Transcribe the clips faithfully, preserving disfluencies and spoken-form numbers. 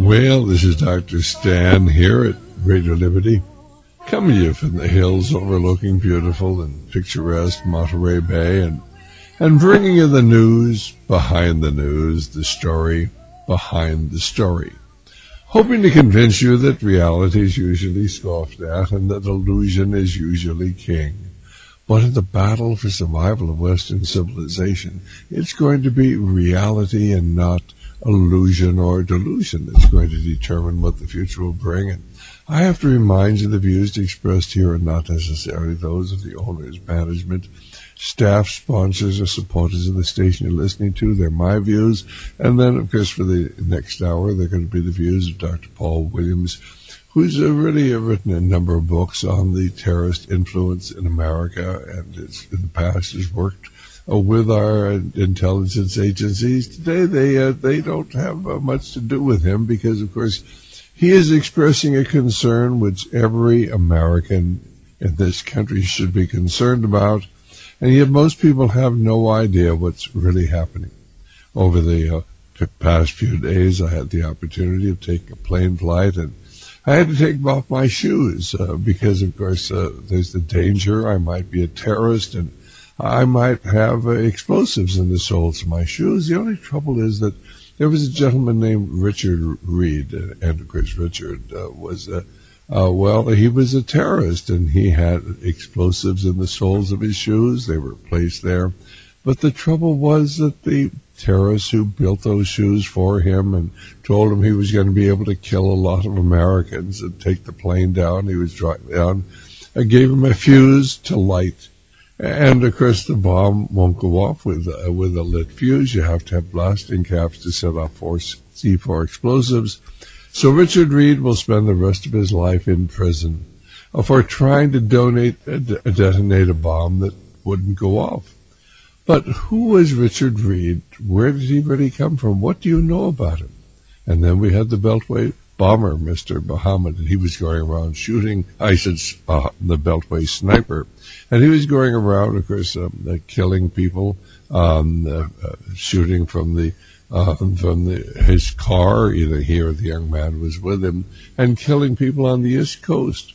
Well, this is Doctor Stan here at Radio Liberty, coming to you from the hills overlooking beautiful and picturesque Monterey Bay, and and bringing you the news behind the news, the story behind the story, hoping to convince you that reality is usually scoffed at and that illusion is usually king. But in the battle for survival of Western civilization, it's going to be reality and not illusion or delusion that's going to determine what the future will bring. And I have to remind you the views expressed here are not necessarily those of the owners, management, staff, sponsors, or supporters of the station you're listening to. They're my views. And then, of course, for the next hour, they're going to be the views of Doctor Paul Williams, who's already written a number of books on the terrorist influence in America, and it's, in the past has worked uh, with our uh, intelligence agencies. Today, they uh, they don't have uh, much to do with him because, of course, he is expressing a concern which every American in this country should be concerned about, and yet most people have no idea what's really happening. Over the uh, past few days, I had the opportunity of taking a plane flight, and I had to take off my shoes uh, because, of course, uh, there's the danger I might be a terrorist and I might have uh, explosives in the soles of my shoes. The only trouble is that there was a gentleman named Richard Reed, and, of course, Richard uh, was, uh, uh, well, he was a terrorist, and he had explosives in the soles of his shoes. They were placed there. But the trouble was that the terrorists who built those shoes for him and told him he was going to be able to kill a lot of Americans and take the plane down, he was driving down, I gave him a fuse to light. And, of course, the bomb won't go off with, uh, with a lit fuse. You have to have blasting caps to set off four C four explosives. So Richard Reed will spend the rest of his life in prison uh, for trying to donate, uh, de- detonate a bomb that wouldn't go off. But who was Richard Reed? Where did he really come from? What do you know about him? And then we had the Beltway bomber, Mister Muhammad, and he was going around shooting, I said uh, the Beltway sniper, and he was going around, of course, um, uh, killing people, um, uh, uh, shooting from the uh, from the, his car, either he or the young man was with him, and killing people on the East Coast.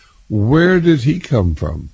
Where did he come from?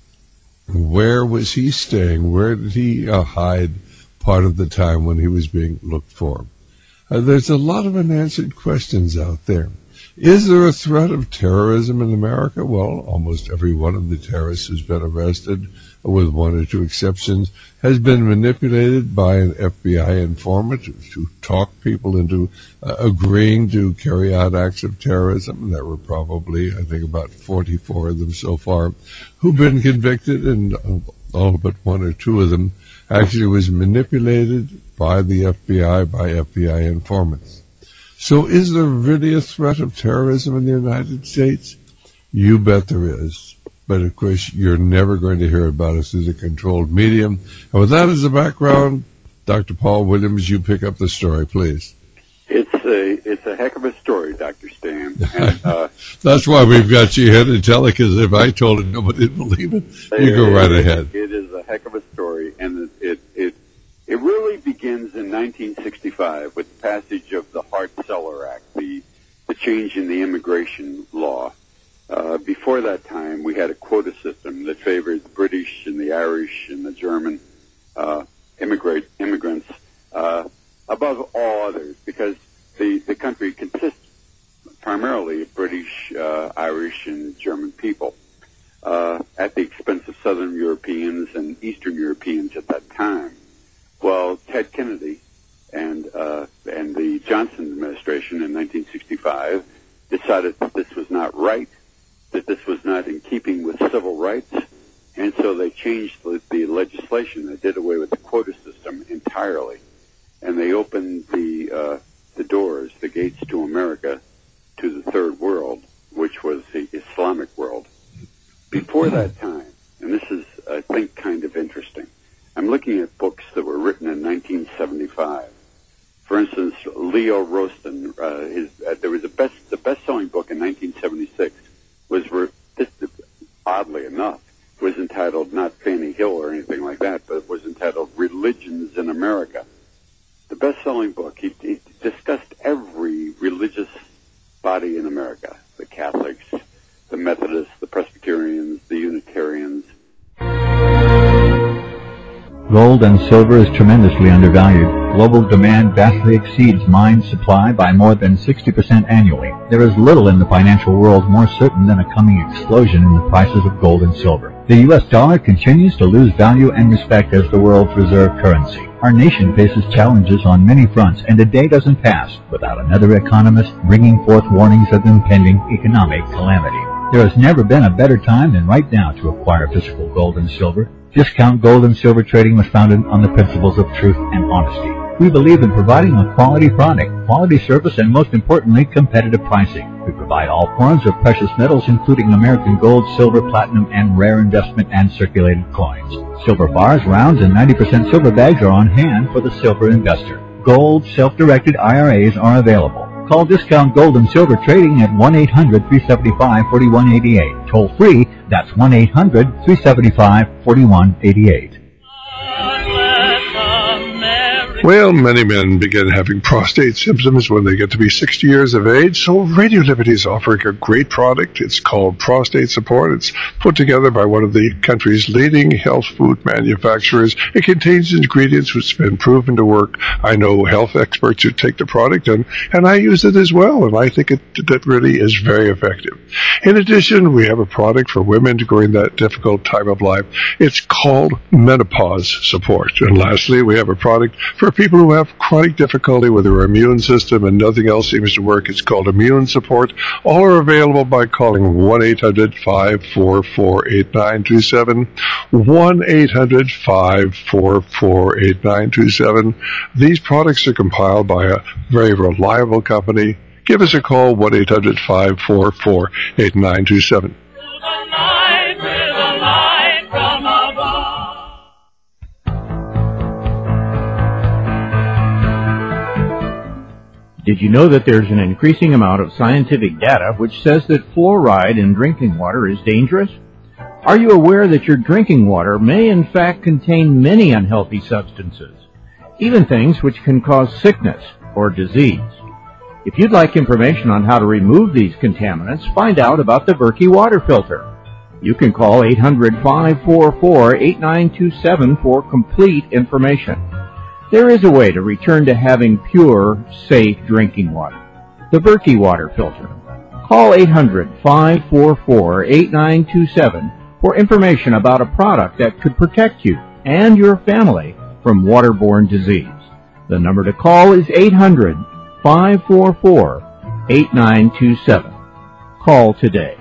Where was he staying? Where did he uh, hide part of the time when he was being looked for? Uh, there's a lot of unanswered questions out there. Is there a threat of terrorism in America? Well, almost every one of the terrorists who's been arrested, with one or two exceptions, has been manipulated by an F B I informant to, to talk people into uh, agreeing to carry out acts of terrorism. There were probably, I think, about forty-four of them so far who've been convicted, and uh, all but one or two of them actually was manipulated by the F B I, by F B I informants. So is there really a threat of terrorism in the United States? You bet there is. But, of course, you're never going to hear about it through the controlled medium. And with that as the background, Doctor Paul Williams, you pick up the story, please. It's a it's a heck of a story, Doctor Stan. And, uh, That's why we've got you here to tell it, because if I told it, nobody would believe it. You go right ahead. It is a heck of a story, and it it it, it really begins in nineteen sixty-five with the passage of the Hart-Celler Act, the the change in the immigration law. Uh, before that time, we had a quota system that favored the British and the Irish and the German uh, immigrate immigrants uh, above all others, because the, the country consists primarily of British, uh, Irish, and German people, uh, at the expense of Southern Europeans and Eastern Europeans at that time. Well, Ted Kennedy and uh, and the Johnson administration in nineteen sixty-five decided that this was not right, that this was not in keeping with civil rights, and so they changed the, the legislation that did away with the quota system entirely, and they opened the uh, the doors, the gates to America, to the third world, which was the Islamic world. Before that time, and this is, I think, kind of interesting, I'm looking at books that were written in nineteen seventy-five. For instance, Leo Roston, uh, his, uh, there was a best the best-selling book in nineteen seventy-six was, re- this, oddly enough, was entitled not Fanny Hill or anything like that, but it was entitled Religions in America. The best-selling book. He, he discussed every religious body in America, the Catholics, the Methodists, the Presbyterians, the Unitarians. Gold and silver is tremendously undervalued. Global demand vastly exceeds mine supply by more than sixty percent annually. There is little in the financial world more certain than a coming explosion in the prices of gold and silver. The U S dollar continues to lose value and respect as the world's reserve currency. Our nation faces challenges on many fronts, and a day doesn't pass without another economist bringing forth warnings of impending economic calamity. There has never been a better time than right now to acquire physical gold and silver. Discount Gold and Silver Trading was founded on the principles of truth and honesty. We believe in providing a quality product, quality service, and most importantly, competitive pricing. We provide all forms of precious metals, including American gold, silver, platinum, and rare investment and circulated coins. Silver bars, rounds, and ninety percent silver bags are on hand for the silver investor. Gold, self-directed I R As are available. Call Discount Gold and Silver Trading at one eight hundred, three seven five, four one eight eight. Toll free, that's one eight hundred, three seven five, four one eight eight. Well, many men begin having prostate symptoms when they get to be sixty years of age, so Radio Liberty is offering a great product. It's called Prostate Support. It's put together by one of the country's leading health food manufacturers. It contains ingredients which have been proven to work. I know health experts who take the product, and, and I use it as well, and I think it that really is very effective. In addition, we have a product for women during that difficult time of life. It's called Menopause Support. And lastly, we have a product for people who have chronic difficulty with their immune system and nothing else seems to work. It's called Immune Support. All are available by calling one eight hundred, five four four, eight nine two seven, one eight hundred, five four four, eight nine two seven. These products are compiled by a very reliable company. Give us a call, one eight hundred, five four four, eight nine two seven. Did you know that there's an increasing amount of scientific data which says that fluoride in drinking water is dangerous? Are you aware that your drinking water may in fact contain many unhealthy substances, even things which can cause sickness or disease? If you'd like information on how to remove these contaminants, find out about the Berkey water filter. You can call eight hundred, five four four, eight nine two seven for complete information. There is a way to return to having pure, safe drinking water. The Berkey water filter. Call eight hundred, five four four, eight nine two seven for information about a product that could protect you and your family from waterborne disease. The number to call is eight hundred, five four four, eight nine two seven. Call today.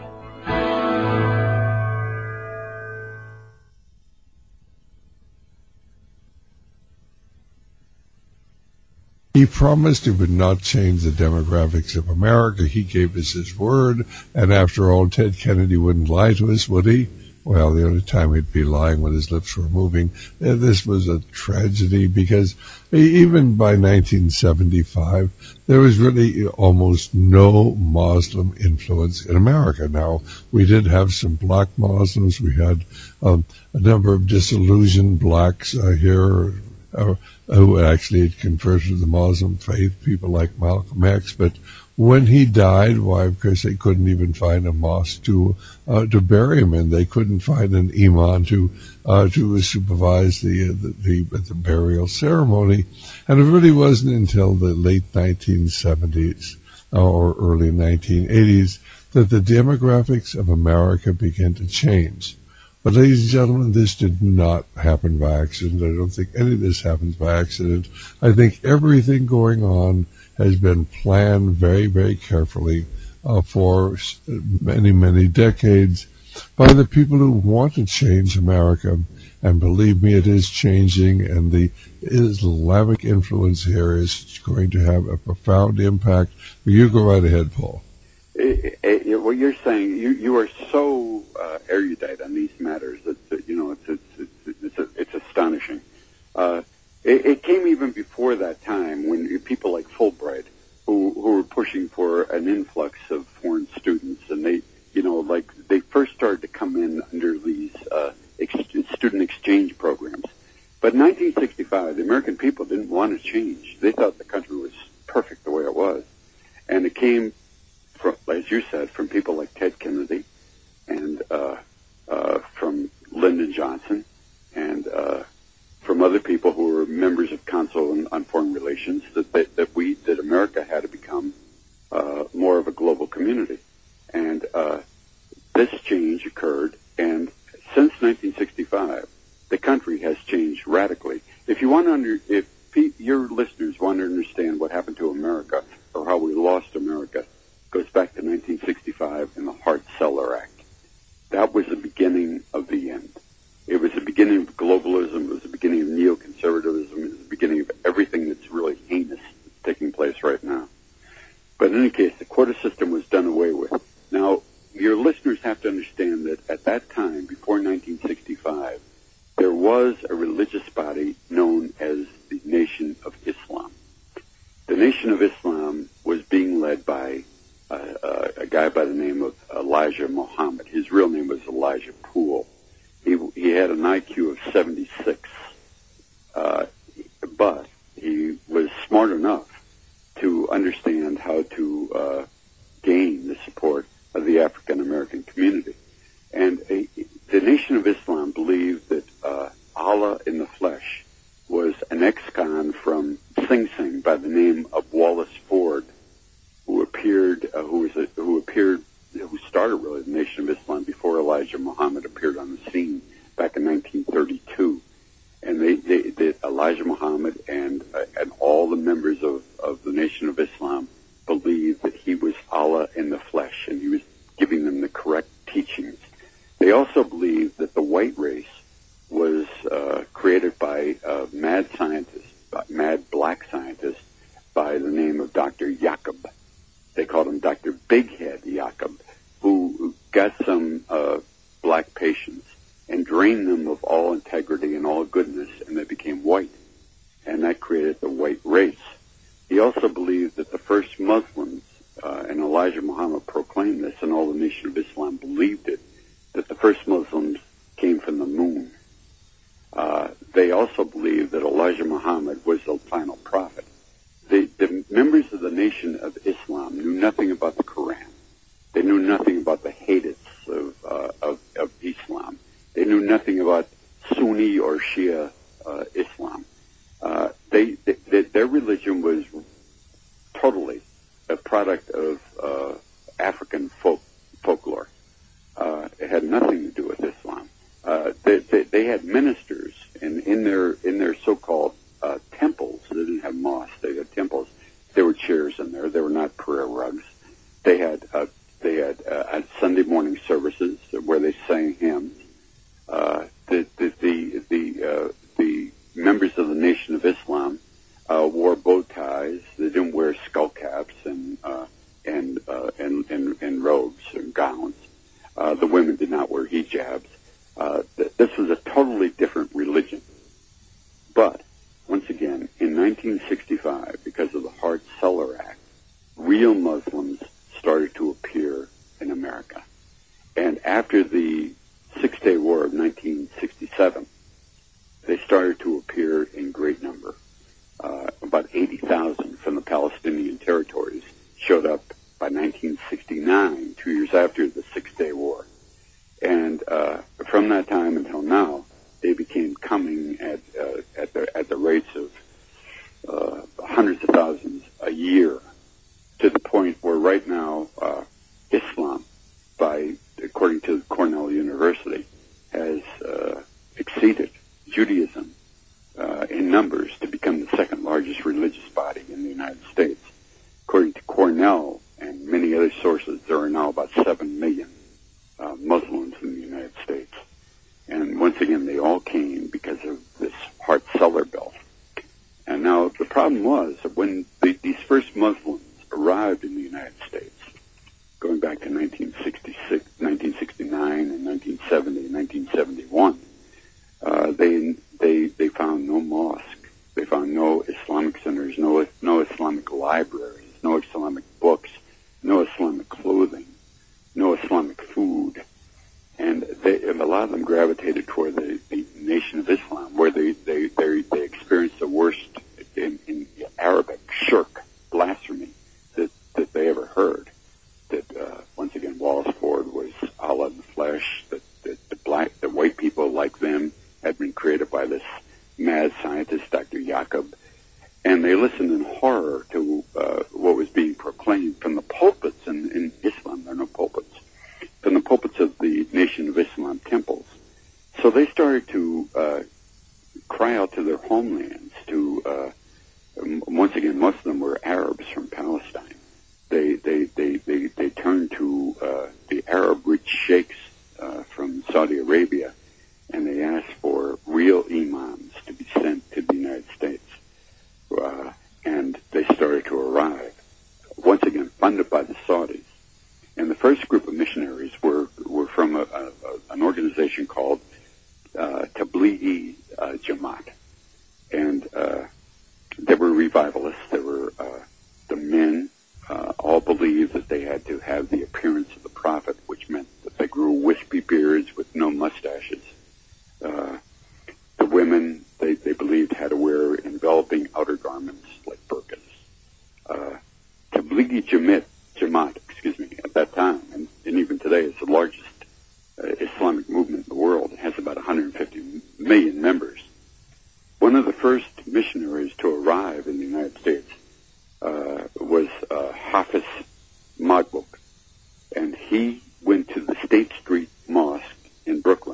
He promised he would not change the demographics of America. He gave us his word, and after all, Ted Kennedy wouldn't lie to us, would he? Well, the only time he'd be lying when his lips were moving. This was a tragedy because even by nineteen seventy-five, there was really almost no Muslim influence in America. Now, we did have some black Muslims. We had um, a number of disillusioned blacks uh, here uh, who actually had converted to the Muslim faith, people like Malcolm X. But when he died, why, of course, they couldn't even find a mosque to uh, to bury him in. They couldn't find an imam to uh, to supervise the, the the the burial ceremony. And it really wasn't until the late nineteen seventies or early nineteen eighties that the demographics of America began to change. But ladies and gentlemen, this did not happen by accident. I don't think any of this happens by accident. I think everything going on has been planned very, very carefully uh, for many, many decades by the people who want to change America. And believe me, it is changing, and the Islamic influence here is going to have a profound impact. You go right ahead, Paul. It, it, what you're saying, you, you are so uh, erudite on these matters that, that you know it's it's it's, it's, it's astonishing. Uh, it, it came even before that time when people like Fulbright, who who were pushing for an influx of foreign students, and they you know like they first started to come in under these uh, ex- student exchange programs. But in nineteen sixty-five, the American people didn't want to change. They thought the country was perfect the way it was, and it came from you said, from people like Ted Kennedy and uh, uh, from Lyndon Johnson and uh, from other people who were members of Council on, on Foreign Relations, that, that that we that America had to become uh, more of a global community, and uh, this change occurred. And since nineteen sixty-five, the country has changed radically. If you want to under, if your listeners want to understand what happened to America or how we lost America, it goes back to nineteen sixty-five and the Hart-Celler Act. That was the beginning of the end. It was the beginning of globalism. It was the beginning of neoconservatism. It was the beginning of everything that's really heinous that's taking place right now. But in any case, the quota system was done away with. Now, your listeners have to understand that at that time, before nineteen sixty-five, there was a religious body known as the Nation of Islam. The Nation of Islam was being led by uh, uh, a guy by the name of Elijah Muhammad. His real name was Elijah Poole. He, he had an I Q of seventy-six, uh, but he was smart enough to understand how to uh, gain the support of the African American community. And a, the Nation of Islam believed that uh, Allah in the flesh was an ex-con from Sing Sing by the name of Wallace Ford, who appeared, uh, who was a, who appeared, who started really the Nation of Islam before Elijah Muhammad appeared on the scene back in nineteen thirty-two. And they, they, they Elijah Muhammad and uh, and all the members of, of the Nation of Islam believed that he was Allah in the flesh, and he was giving them the correct teachings. They also believed that the white race was uh, created by a mad scientist, mad black scientist by the name of Doctor Jacob. They called him Doctor Bighead Jacob, who got some uh, black patients and drained them of all integrity and all goodness, and they became white. And that created the white race. He also believed that the first Muslims, uh, and Elijah Muhammad proclaimed this, and all the Nation of Islam believed it, that the first Muslims came from the moon. Uh, they also believed that Elijah Muhammad was the final prophet. The, the members of the Nation of Islam knew nothing about the Quran. They knew nothing about the hadiths of, uh, of, of Islam. They knew nothing about Sunni or Shia uh, Islam. Uh, they, they, their religion was totally a product of uh, African folk, folklore. Uh, it had nothing to do with Islam. Uh, they, they, they had ministers in, in their in their so-called uh, temples. They didn't have mosques. They had temples. There were chairs in there. They were not prayer rugs. They had uh, they had uh, Sunday morning services where they sang hymns. Uh, the the the the, uh, the members of the Nation of Islam uh, wore bow ties. They didn't wear skull caps and uh, and, uh, and and and robes and gowns. Uh, the women did not wear hijabs. Uh, th- this was a totally different religion. But once again, in nineteen sixty-five, because of the Hart-Celler Act, real Muslims started to appear in America. And after the Six-Day War of nineteen sixty-seven, they started to appear in great number. Uh, about eighty thousand from the Palestinian territories showed up by nineteen sixty-nine, two years after the Six-Day War. And uh, from that time until now, they became coming at uh, at the at the rates of uh, hundreds of thousands a year, to the point where right now uh, Islam, by according to Cornell University, has uh, exceeded Judaism uh, in numbers to become the second largest religious body in the United States. According to Cornell and many other sources, there are now about seven million uh, Muslims in the United States. And once again, they all came because of this Hart-Celler bill. And now the problem was that when the, these first Muslims arrived in the United States, going back to nineteen sixty-six, nineteen sixty-nine, and nineteen seventy, and nineteen seventy-one, uh, they they they found no mosque, they found no Islamic centers, no no Islamic libraries, no Islamic books, no Islamic clothing, no Islamic food, and they, and a lot of them gravitated toward the, the Nation of Islam, where they they they, they experienced the worst in, in Arabic shirk, blasphemy, that that they to uh, cry out to their homelands. To uh, once again, most of them were Arabs from Palestine. They they they they, they turned to uh, the Arab-rich sheikhs uh, from Saudi Arabia, and they asked for real imams to be sent to the United States. Uh, and they started to arrive, once again funded by the Saudis. And the first group of missionaries were were from a, a, an organization called uh, Tablighi uh, Jamaat, and uh, they were revivalists. They were uh, the men uh, all believed that they had to have the appearance of the prophet, which meant that they grew wispy beards with no mustaches. Uh, the women, they, they believed, had to wear enveloping outer garments like burqas. Uh, Tablighi Jamaat, Jamaat, excuse me, at that time, and, and even today, is the largest uh, Islamic movement in the world. It has about one hundred fifty million members. One of the first missionaries to arrive in the United States uh, was uh, Hafiz Magbuk, and he went to the State Street Mosque in Brooklyn.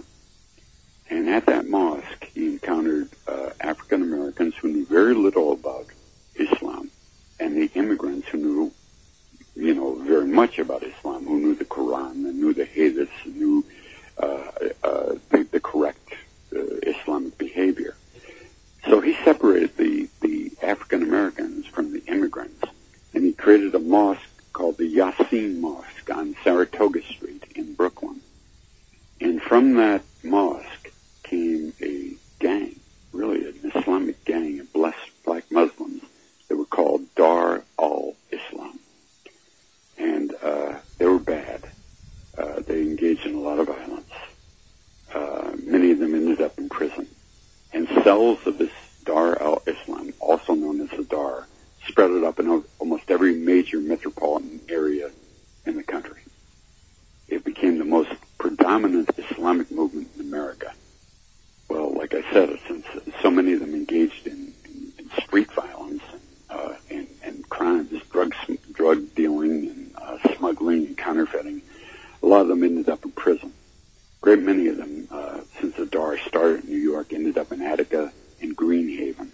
And at that mosque, he encountered uh, African Americans who knew very little about Islam, and the immigrants who knew, you know, very much about Islam, who knew the Quran and knew the Hadiths, and knew uh, uh, the, the correct uh, Islamic behavior. So he separated the, the African Americans from the immigrants, and he created a mosque called the Yasin Mosque on Saratoga Street in Brooklyn. And from that mosque came a gang, really an Islamic gang of blessed black Muslims that were called Dar al-Islam. And uh, they were bad. Uh, they engaged in a lot of violence. Uh, many of them ended up in prison. And cells of this Dar al-Islam, also known as the Dar, spread it up in almost every major metropolitan area in the country. It became the most predominant Islamic movement in America. Well, like I said, since so many of them engaged in, in, in street violence and, uh, and, and crimes, drug, drug dealing and uh, smuggling and counterfeiting, a lot of them ended up in prison. A great many of them, uh, since the Dar started in New York, ended up in Attica and Greenhaven.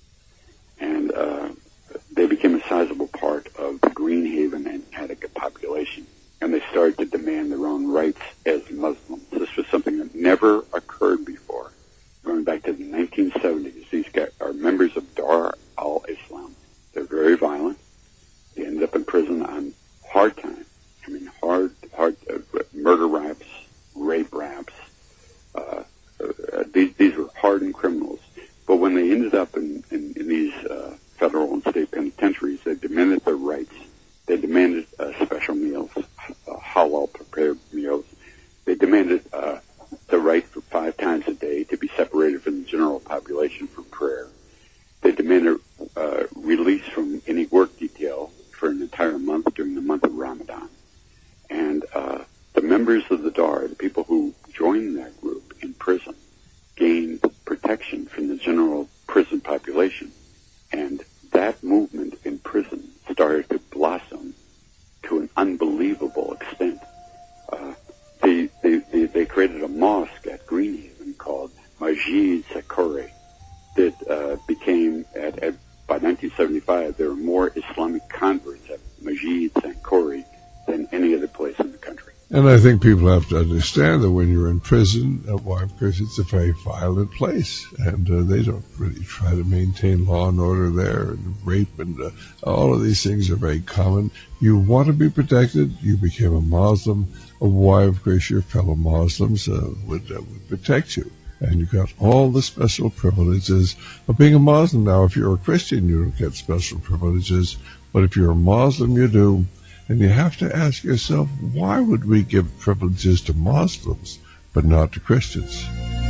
And uh, they became a sizable part of the Greenhaven and Attica population. And they started to demand their own rights as Muslims. This was something that never occurred before. Going back to the nineteen seventies, these guys are members of Dar al-Islam. They're very violent. They ended up in prison on hard time. I mean, hard, hard uh, murder raps, rape raps. Uh, uh, these, these were hardened criminals. But when they ended up in, in, in these uh, federal and state penitentiaries, they demanded their rights. They demanded uh, special meals, uh, halal prepared meals. They demanded uh, the right for five times a day to be separated from the general population for prayer. They demanded uh, release from any work detail for an entire month during the month of Ramadan. And uh, the members of the Dar, the people who joined that group in prison, gained protection from the general prison population. And that movement in prison started to blossom to an unbelievable extent. Uh, they, they, they, they created a mosque at Greenhaven called Masjid Sakori that uh, became, at, at, by nineteen seventy-five, there were more Islamic converts at Masjid Sakori than any other place in the country. And I think people have to understand that when you're in prison, uh, why, because it's a very violent place, and uh, they don't really try to maintain law and order there, and rape and uh, all of these things are very common. You want to be protected. You became a Muslim. Why, of course, your fellow Muslims uh, would, uh, would protect you. And you got all the special privileges of being a Muslim. Now, if you're a Christian, you don't get special privileges, but if you're a Muslim, you do. And you have to ask yourself, why would we give privileges to Muslims but not to Christians?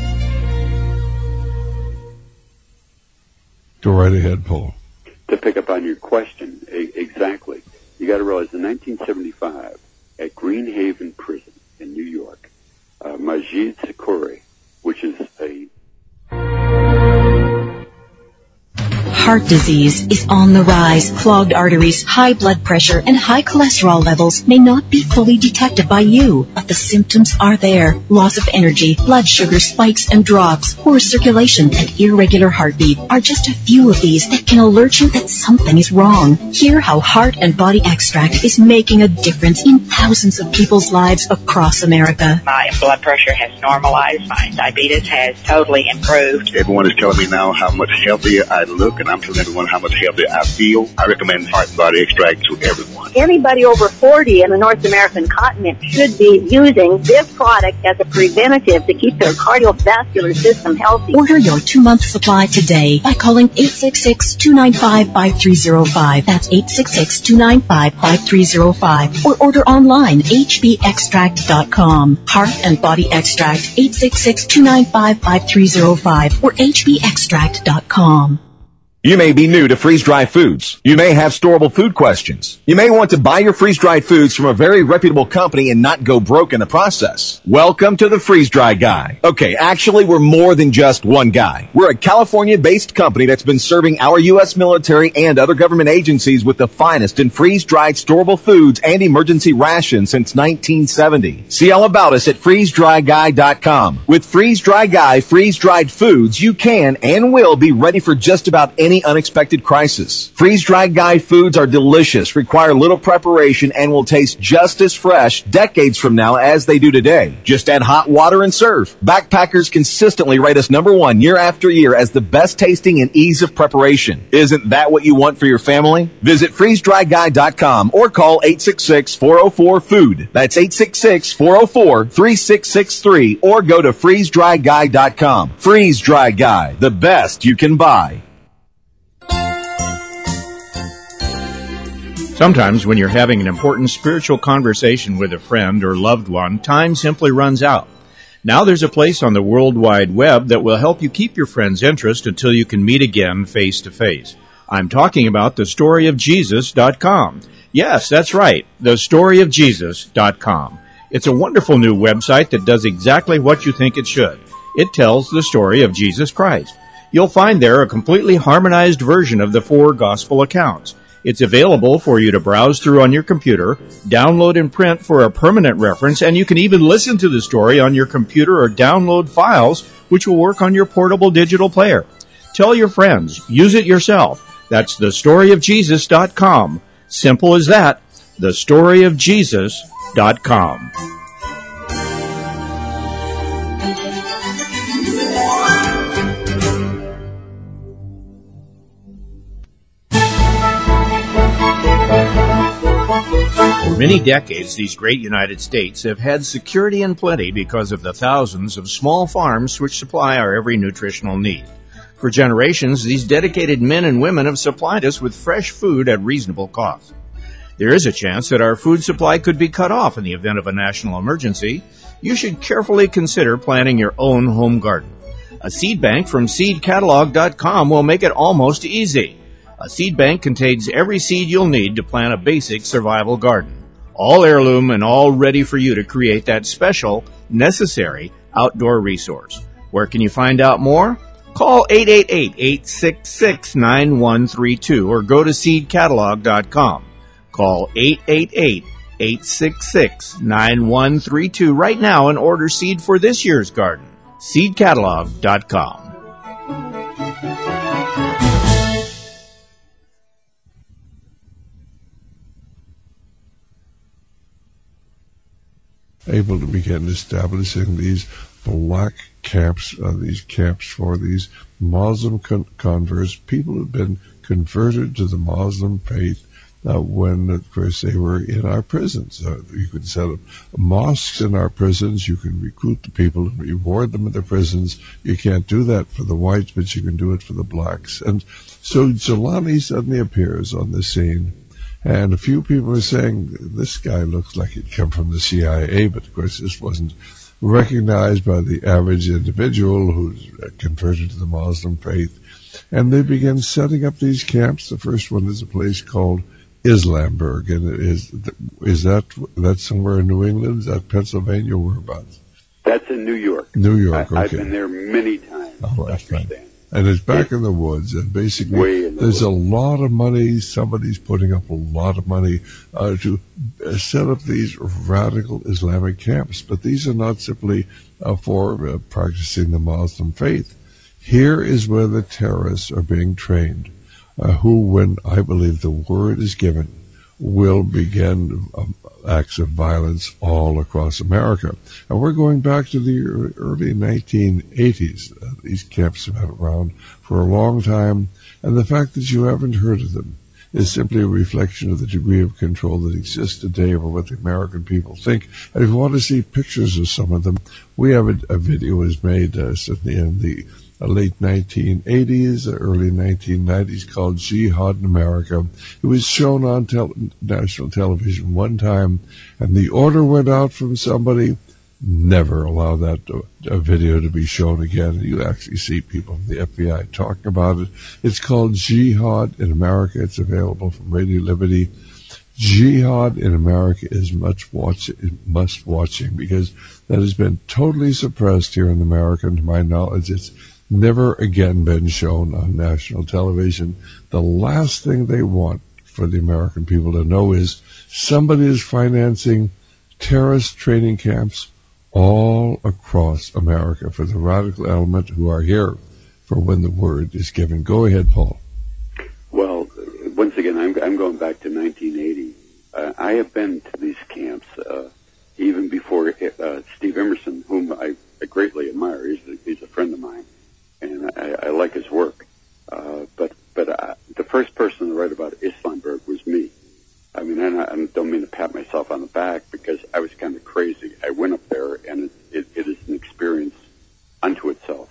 Go right ahead, Paul. To pick up on your question, exactly. You got to realize in nineteen seventy-five, at Greenhaven Prison in New York, uh, Masjid Sakori, which is a heart disease is on the rise. Clogged arteries, high blood pressure, and high cholesterol levels may not be fully detected by you, but the symptoms are there. Loss of energy, blood sugar spikes and drops, poor circulation, and irregular heartbeat are just a few of these that can alert you that something is wrong. Hear how Heart and Body Extract is making a difference in thousands of people's lives across America. My blood pressure has normalized. My diabetes has totally improved. Everyone is telling me now how much healthier I look, and I'm telling everyone how much healthier I feel. I recommend Heart and Body Extract to everyone. Anybody over forty in the North American continent should be using this product as a preventative to keep their cardiovascular system healthy. Order your two-month supply today by calling eight six six, two nine five, five three zero five. That's eight six six, two nine five, five three zero five. Or order online, h b extract dot com. Heart and Body Extract, eight six six, two nine five, five three zero five or h b extract dot com. You may be new to freeze-dried foods. You may have storable food questions. You may want to buy your freeze-dried foods from a very reputable company and not go broke in the process. Welcome to the Freeze-Dry Guy. Okay, actually, we're more than just one guy. We're a California-based company that's been serving our U S military and other government agencies with the finest in freeze-dried storable foods and emergency rations since nineteen seventy. See all about us at freeze dry guy dot com. With Freeze-Dry Guy freeze-dried foods, you can and will be ready for just about any Any unexpected crisis. Freeze-dried Guy foods are delicious, require little preparation, and will taste just as fresh decades from now as they do today. Just add hot water and serve. Backpackers consistently rate us number one year after year as the best tasting and ease of preparation. Isn't that what you want for your family? Visit freeze dry guy dot com or call eight six six, four oh four, food. That's eight six six, four oh four, three six six three or go to freeze dry guy dot com. Freeze-Dry Guy, the best you can buy. Sometimes when you're having an important spiritual conversation with a friend or loved one, time simply runs out. Now there's a place on the World Wide Web that will help you keep your friend's interest until you can meet again face to face. I'm talking about the story of jesus dot com. Yes, that's right, the story of jesus dot com. It's a wonderful new website that does exactly what you think it should. It tells the story of Jesus Christ. You'll find there a completely harmonized version of the four gospel accounts. It's available for you to browse through on your computer, download and print for a permanent reference, and you can even listen to the story on your computer or download files, which will work on your portable digital player. Tell your friends. Use it yourself. That's the story of jesus dot com. Simple as that. the story of jesus dot com. For many decades, these great United States have had security and plenty because of the thousands of small farms which supply our every nutritional need. For generations, these dedicated men and women have supplied us with fresh food at reasonable cost. There is a chance that our food supply could be cut off in the event of a national emergency. You should carefully consider planting your own home garden. A seed bank from seed catalog dot com will make it almost easy. A seed bank contains every seed you'll need to plant a basic survival garden. All heirloom and all ready for you to create that special, necessary outdoor resource. Where can you find out more? Call eight eight eight, eight six six, nine one three two or go to seed catalog dot com. Call eight eight eight, eight six six, nine one three two right now and order seed for this year's garden. seed catalog dot com. Able to begin establishing these black camps, uh, these camps for these Muslim con- converts, people who have been converted to the Muslim faith uh, when, of course, they were in our prisons. Uh, you could set up mosques in our prisons. You can recruit the people and reward them in the prisons. You can't do that for the whites, but you can do it for the blacks. And so Jelani suddenly appears on the scene. And a few people are saying, this guy looks like he'd come from the C I A, but of course this wasn't recognized by the average individual who's converted to the Muslim faith. And they begin setting up these camps. The first one is a place called Islamburg. And it is is that that's somewhere in New England? Is that Pennsylvania? Whereabouts? That's in New York. New York, I, okay. I've been there many times. Oh, that's I understand. right. And it's back in the woods, and basically Way in the there's woods. a lot of money, somebody's putting up a lot of money uh, to uh, set up these radical Islamic camps. But these are not simply uh, for uh, practicing the Muslim faith. Here is where the terrorists are being trained, uh, who, when I believe the word is given, will begin um, acts of violence all across America. And we're going back to the early nineteen eighties. Uh, these camps have been around for a long time, and the fact that you haven't heard of them is simply a reflection of the degree of control that exists today over what the American people think. And if you want to see pictures of some of them, we have a, a video was made uh, certainly in the uh, late nineteen eighties, early nineteen nineties, called Jihad in America. It was shown on tel- national television one time, and the order went out from somebody, never allow that uh, video to be shown again. You actually see people from the F B I talking about it. It's called Jihad in America. It's available from Radio Liberty. Jihad in America is much watch, must watching, because that has been totally suppressed here in America. And to my knowledge, it's never again been shown on national television. The last thing they want for the American people to know is somebody is financing terrorist training camps all across America for the radical element who are here for when the word is given. Go ahead, Paul. Well, once again, I'm, I'm going back to nineteen eighty. Uh, I have been to these camps uh, even before uh, Steve Emerson, whom I, I greatly admire. He's a, he's a friend of mine, and I, I like his work. Uh, but but uh, the first person to write about Islamberg was me. I mean, I, I don't mean to pat myself on the back, because I was kind of crazy. I went up there, and it, it, it is an experience unto itself.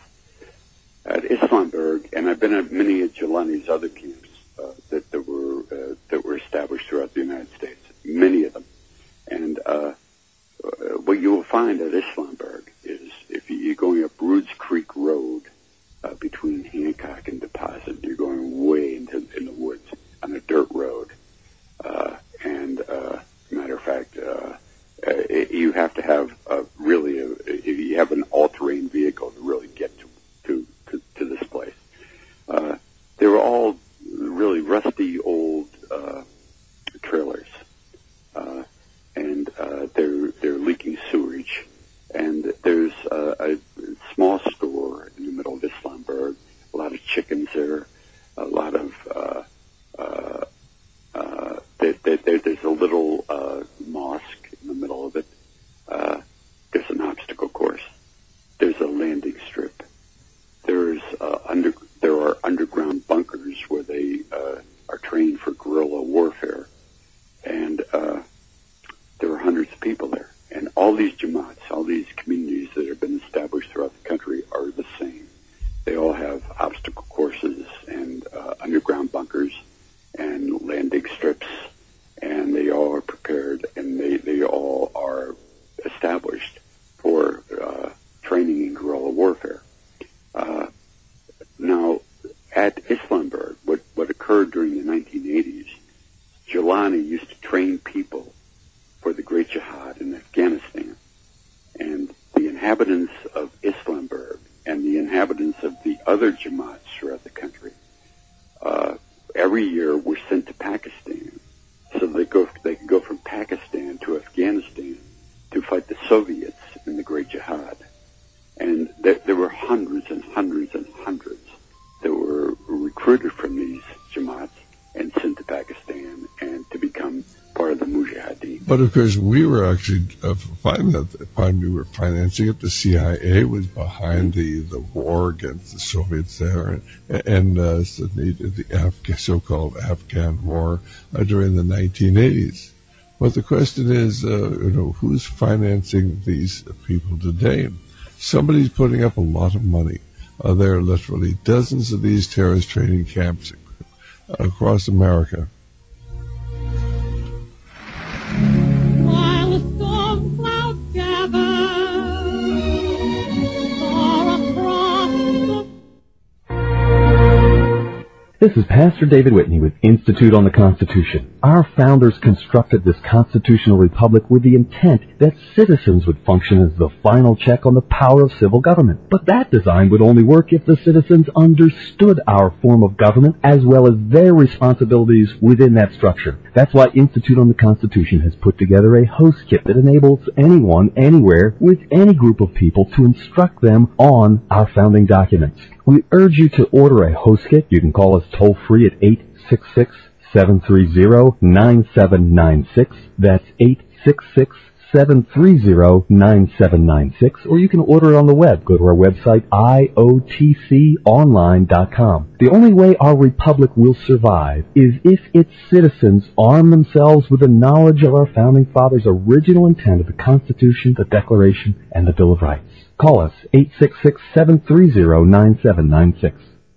At Islamberg, and I've been at many of Jelani's other camps uh, that, that were uh, that were established throughout the United States, many of them. And uh, what you will find at Islamberg is, if you're going up Roods Creek Road uh, between Hancock and Deposit, you're going way into in the woods on a dirt road. Uh, and, uh, matter of fact, uh, it, you have to have uh, really, a, if you have an all-terrain vehicle to really get to, to, to, to this place. Uh, they were all really rusty old uh, trailers, uh, and uh, they're they're leaking sewage. And there's uh, a small store in the middle of Islamberg, a lot of chickens there, a lot of uh, uh, Uh, there, there, there's a little uh, mosque in the middle of it. Uh, there's an obstacle course. There's a landing strip. There's uh, under there are underground bunkers where they uh, are trained for guerrilla warfare, and uh, there are hundreds of people there. And all these jamaats, all these communities that have been established throughout the country are the same. They all have obstacle courses and uh, underground bunkers and landing strips, and they all are prepared, and they, they all are established for uh, training in guerrilla warfare. Uh, now, at Islamberg, what, what occurred during the nineteen eighties, Jelani used to train people for the Great Jihad in Afghanistan, and the inhabitants of Islamberg and the inhabitants of the other Jamaats throughout the country uh, every year were sent to Pakistan, so they go they could go from Pakistan to Afghanistan to fight the Soviets in the Great Jihad. And there, there were hundreds and hundreds and hundreds that were recruited from these Jamaats and sent to Pakistan and to become part of the Mujahideen. But of course, we were actually uh, finding at the time we were financing it. The C I A was behind the, the war against the Soviets there, and, and uh, the, the Afghan, so-called Afghan war uh, during the nineteen eighties. But the question is, uh, you know, who's financing these people today? Somebody's putting up a lot of money. Uh, there are literally dozens of these terrorist training camps across America. While the storm clouds gather far across the... This is Pastor David Whitney with Institute on the Constitution. Our founders constructed this constitutional republic with the intent that citizens would function as the final check on the power of civil government. But that design would only work if the citizens understood our form of government as well as their responsibilities within that structure. That's why Institute on the Constitution has put together a host kit that enables anyone, anywhere, with any group of people to instruct them on our founding documents. We urge you to order a host kit. You can call us toll-free at eight six six, seven three zero, nine seven nine six. That's eight six six, seven three zero, nine seven nine six. Or you can order it on the web. Go to our website, I O T C online dot com. The only way our republic will survive is if its citizens arm themselves with the knowledge of our founding fathers' original intent of the Constitution, the Declaration, and the Bill of Rights. Call us, eight six six, seven three zero, nine seven nine six.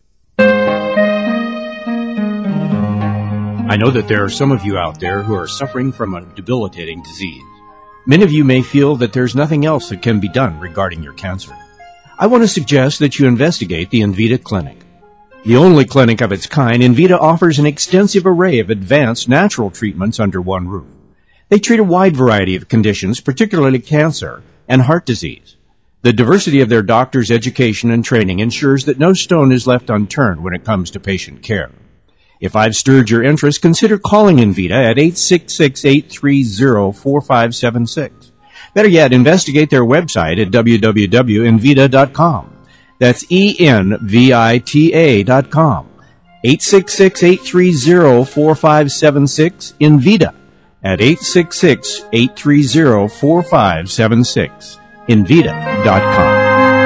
I know that there are some of you out there who are suffering from a debilitating disease. Many of you may feel that there's nothing else that can be done regarding your cancer. I want to suggest that you investigate the Envita Clinic. The only clinic of its kind, Envita offers an extensive array of advanced natural treatments under one roof. They treat a wide variety of conditions, particularly cancer and heart disease. The diversity of their doctors' education and training ensures that no stone is left unturned when it comes to patient care. If I've stirred your interest, consider calling Envita at eight six six, eight three zero, four five seven six. Better yet, investigate their website at w w w dot envita dot com. That's E N V I T A dot com. eight six six, eight three zero, four five seven six, Envita at eight six six, eight three zero, four five seven six. Envita dot com.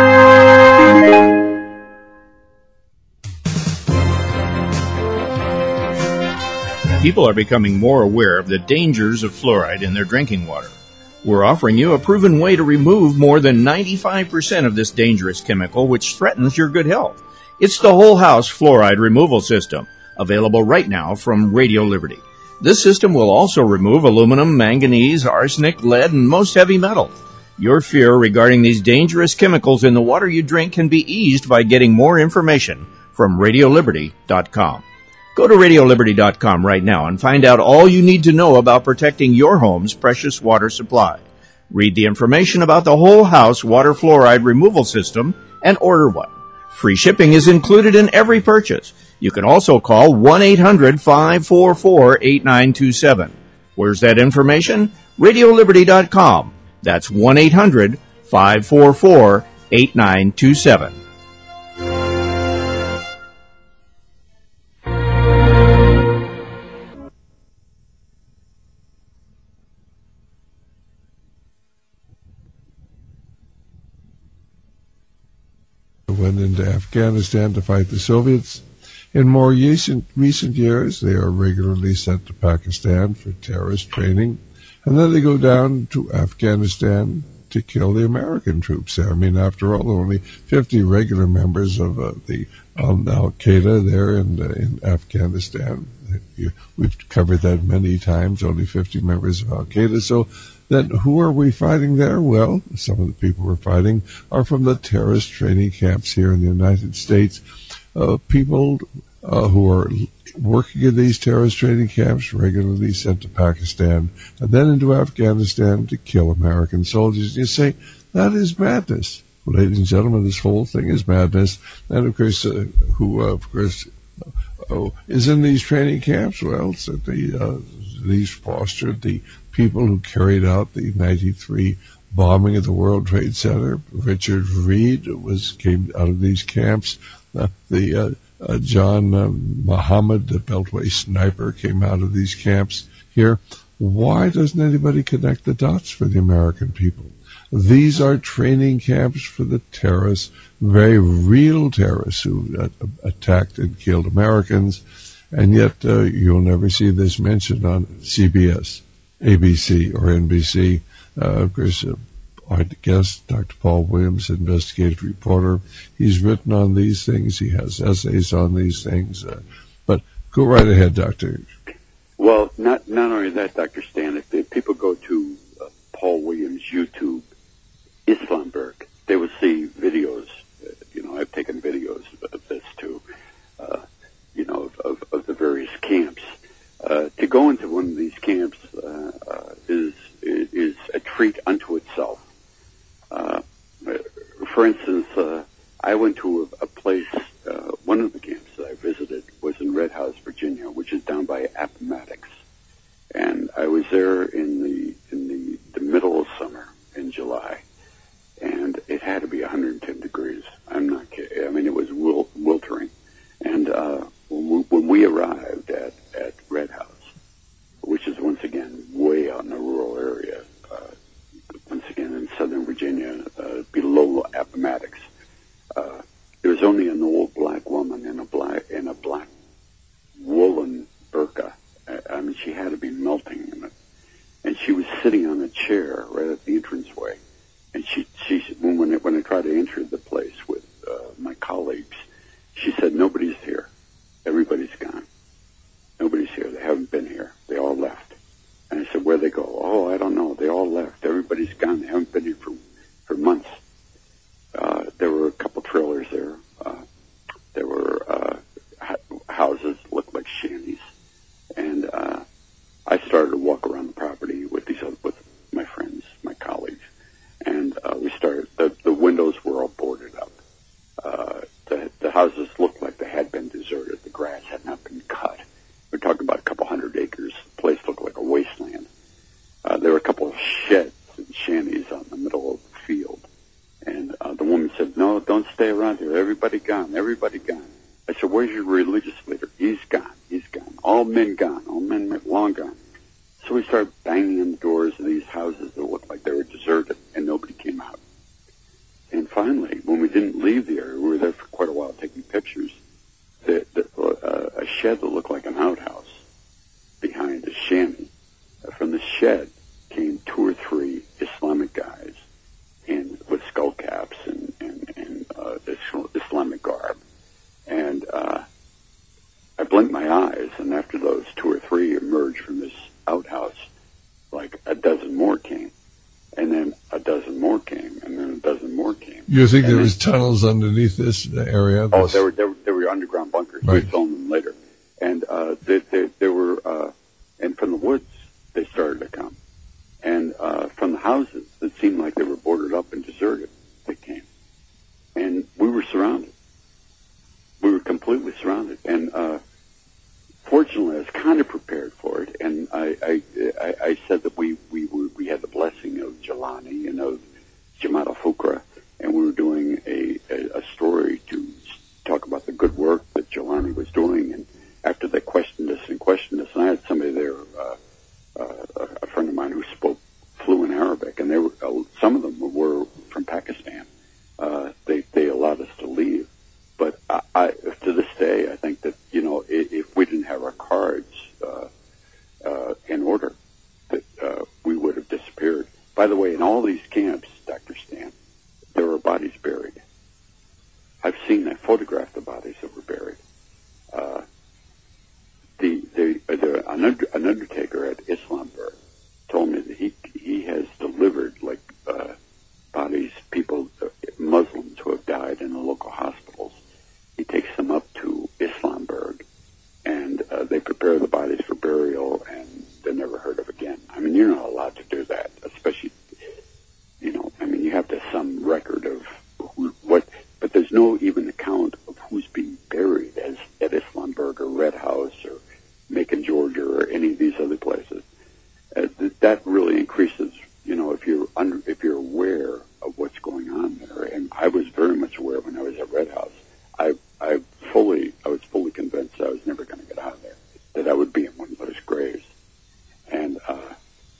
People are becoming more aware of the dangers of fluoride in their drinking water. We're offering you a proven way to remove more than ninety-five percent of this dangerous chemical which threatens your good health. It's the Whole House Fluoride Removal System, available right now from Radio Liberty. This system will also remove aluminum, manganese, arsenic, lead, and most heavy metals. Your fear regarding these dangerous chemicals in the water you drink can be eased by getting more information from radio liberty dot com. Go to radio liberty dot com right now and find out all you need to know about protecting your home's precious water supply. Read the information about the Whole House Water Fluoride Removal System and order one. Free shipping is included in every purchase. You can also call one eight hundred, five four four, eight nine two seven. Where's that information? radio liberty dot com. That's one eight hundred, five four four, eight nine two seven. Went into Afghanistan to fight the Soviets. In more recent, recent years, they are regularly sent to Pakistan for terrorist training. And then they go down to Afghanistan to kill the American troops there. I mean, after all, only fifty regular members of uh, the um, Al-Qaeda there in, uh, in Afghanistan. We've covered that many times, only fifty members of Al-Qaeda. So then who are we fighting there? Well, some of the people we're fighting are from the terrorist training camps here in the United States. Uh, people uh, who are working in these terrorist training camps, regularly sent to Pakistan and then into Afghanistan to kill American soldiers. You say, that is madness. Well, ladies and gentlemen, this whole thing is madness. And, of course, uh, who, uh, of course, uh, is in these training camps? Well, certainly uh, these fostered the people who carried out the ninety-three bombing of the World Trade Center. Richard Reed was came out of these camps. Uh, the uh, uh, John uh, Muhammad, the Beltway sniper, came out of these camps here. Why doesn't anybody connect the dots for the American people? These are training camps for the terrorists, very real terrorists who uh, attacked and killed Americans, and yet uh, you'll never see this mentioned on C B S, A B C, or N B C. Uh, of course, uh, our guest, Doctor Paul Williams, investigative reporter, he's written on these things. He has essays on these things. Uh, but go right ahead, Doctor. Well, not not only that, Doctor Stan. If, if people go to uh, Paul Williams' YouTube, Islamberg, they will see videos. Uh, you know, I've taken videos of this too. Uh, you know, go into one of these camps uh, uh, is is a treat unto itself. Uh, for instance, uh, I went to a, a place. Uh, one of the camps that I visited was in Red House, Virginia, which is down by Appomattox, and I was there in the in the, the middle of summer in July, and it had to be one hundred ten degrees. I'm not kidding. I mean, it was wil- weltering, and uh, when, we, when we arrived at at Red House, which is once again way out in a rural area, uh, once again in Southern Virginia, uh, below Appomattox. Uh, there was only an old black woman in a black in a black woolen burqa. I mean, she had to be melting in it, and she was sitting on a chair right at the entranceway. And she, she when I, when I tried to enter the place with uh, my colleagues, she said, "Nobody's here. Everybody's gone. Nobody's here. They haven't been here. They all left." And I said, "Where'd they go?" "Oh, I don't know. They all left. Everybody's gone. They haven't been here for for months." Uh, there were a couple trailers there. Uh, there were uh, ha- houses that looked like shanties, and uh, I started to walk around the property with these other, with my friends, my colleagues, and uh, we started. The, the windows were all boarded up. Uh, the, the houses looked like they had been deserted. The grass had not been cut. We're talking about a couple hundred acres. The place looked like a wasteland. Uh, there were a couple of sheds and shanties out in the middle of the field. And uh, the woman said, "No, don't stay around here. Everybody gone. Everybody gone." I said, "Where's your religious leader?" "He's gone. He's gone. All men gone. All men long gone." So we started banging on the doors of these houses that looked like they were deserted, and nobody came out. And finally, when we didn't leave the area, we were there for quite a while taking pictures. The, the, uh, a shed that looked like an outhouse behind a shanty. Uh, from the shed came two or three Islamic guys in with skull caps and and, and uh, Islamic garb, and uh, I blinked my eyes, and after those two or three emerged from this outhouse, like a dozen more came, and then a dozen more came, and then a dozen more came. You think and there then, was tunnels underneath this area? Oh, this... there were there were, there were underground bunkers. Right. We filmed them later, and uh, they, they, they were, uh, and from the woods they started to come, and uh, from the houses that seemed like they were boarded up and deserted, they came, and we were surrounded. We were completely surrounded, and uh, fortunately, I was kind of prepared for it, and I I, I, I said that we we were, we had the blessing of Jelani and of Jamaat al-Fuqra, and we were doing a, a, a story to talk about the good work that Jelani was doing. And after they questioned us and questioned us, and I had somebody there, uh, uh, a friend of mine who spoke fluent Arabic, and they were uh, some of them were from Pakistan. Uh, they they allowed us to leave, but I, I, to this day, I think that you know if, if we didn't have our cards uh, uh, in order, that uh, we would have disappeared. By the way, in all these camps, Doctor Stan, there were bodies buried. I've seen, I photographed the bodies that were buried. Uh, the, the, the an, under, an undertaker at Islamberg told me that he he has delivered like uh, bodies, people, uh, Muslims who have died in the local hospitals. He takes them up to Islamberg, and uh, they prepare the bodies for burial, and they're never heard of again. I mean, you're not allowed to do that, especially, you know, I mean, you have to have some record of who, what, but there's no even account of who's being buried as at Islamberg or Red House or Macon, Georgia, or any of these other places. Uh, th- that really increases, you know, if you're under, if you're aware of what's going on there. And I was very much aware when I was at Red House. I, I fully, I was fully convinced I was never going to get out of there, that I would be in one of those graves. And, uh,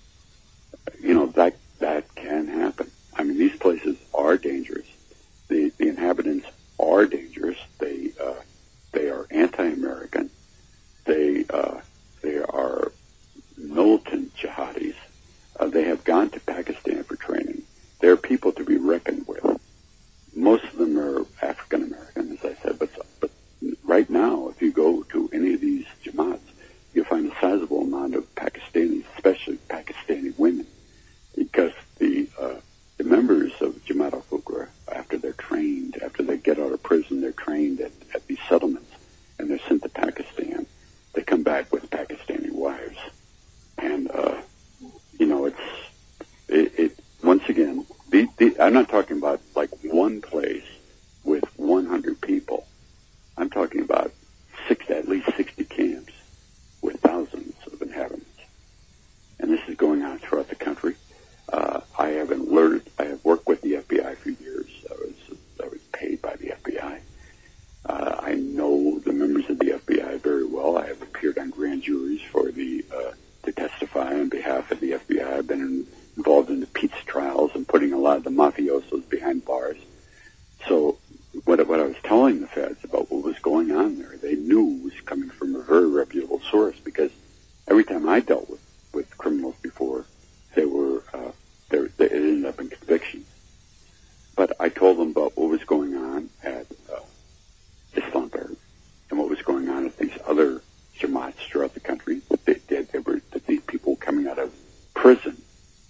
you know, that, that can happen. I mean, these places are dangerous. The, the inhabitants are dangerous. They, uh, they are anti-American. They, uh, they are militant jihadis. Uh, they have gone to Pakistan for training. They're people to be reckoned with. Most of them are African American, as I said, but, but right now, if you go to any of these Jamaats, you'll find a sizable amount of Pakistanis, especially Pakistani women, because the uh, the members of Jamaat al-Fuqra, after they're trained, after they get out of prison, they're trained at, at these settlements, and they're sent to Pakistan. They come back with Pakistani wives. I'm not talking about like one place with one hundred people. I'm talking about six, at least sixty camps with thousands of inhabitants. And this is going on throughout the country. Uh, I have alerted, I have worked with the F B I for years. I was, I was paid by the F B I. Uh, I know the members of the F B I very well. I have appeared on grand juries for the, uh, to testify on behalf of the F B I. I've been in, involved in the pizza trials and putting a lot of the mafiosos behind bars. So what, what I was telling the feds about what was going on there, they knew was coming from a very reputable source, because every time I dealt with, with criminals before, they were, uh, they, they it ended up in convictions. But I told them about what was going on at uh, Islamberg and what was going on at these other Jamaats throughout the country. That they, they, they were that these people were coming out of prison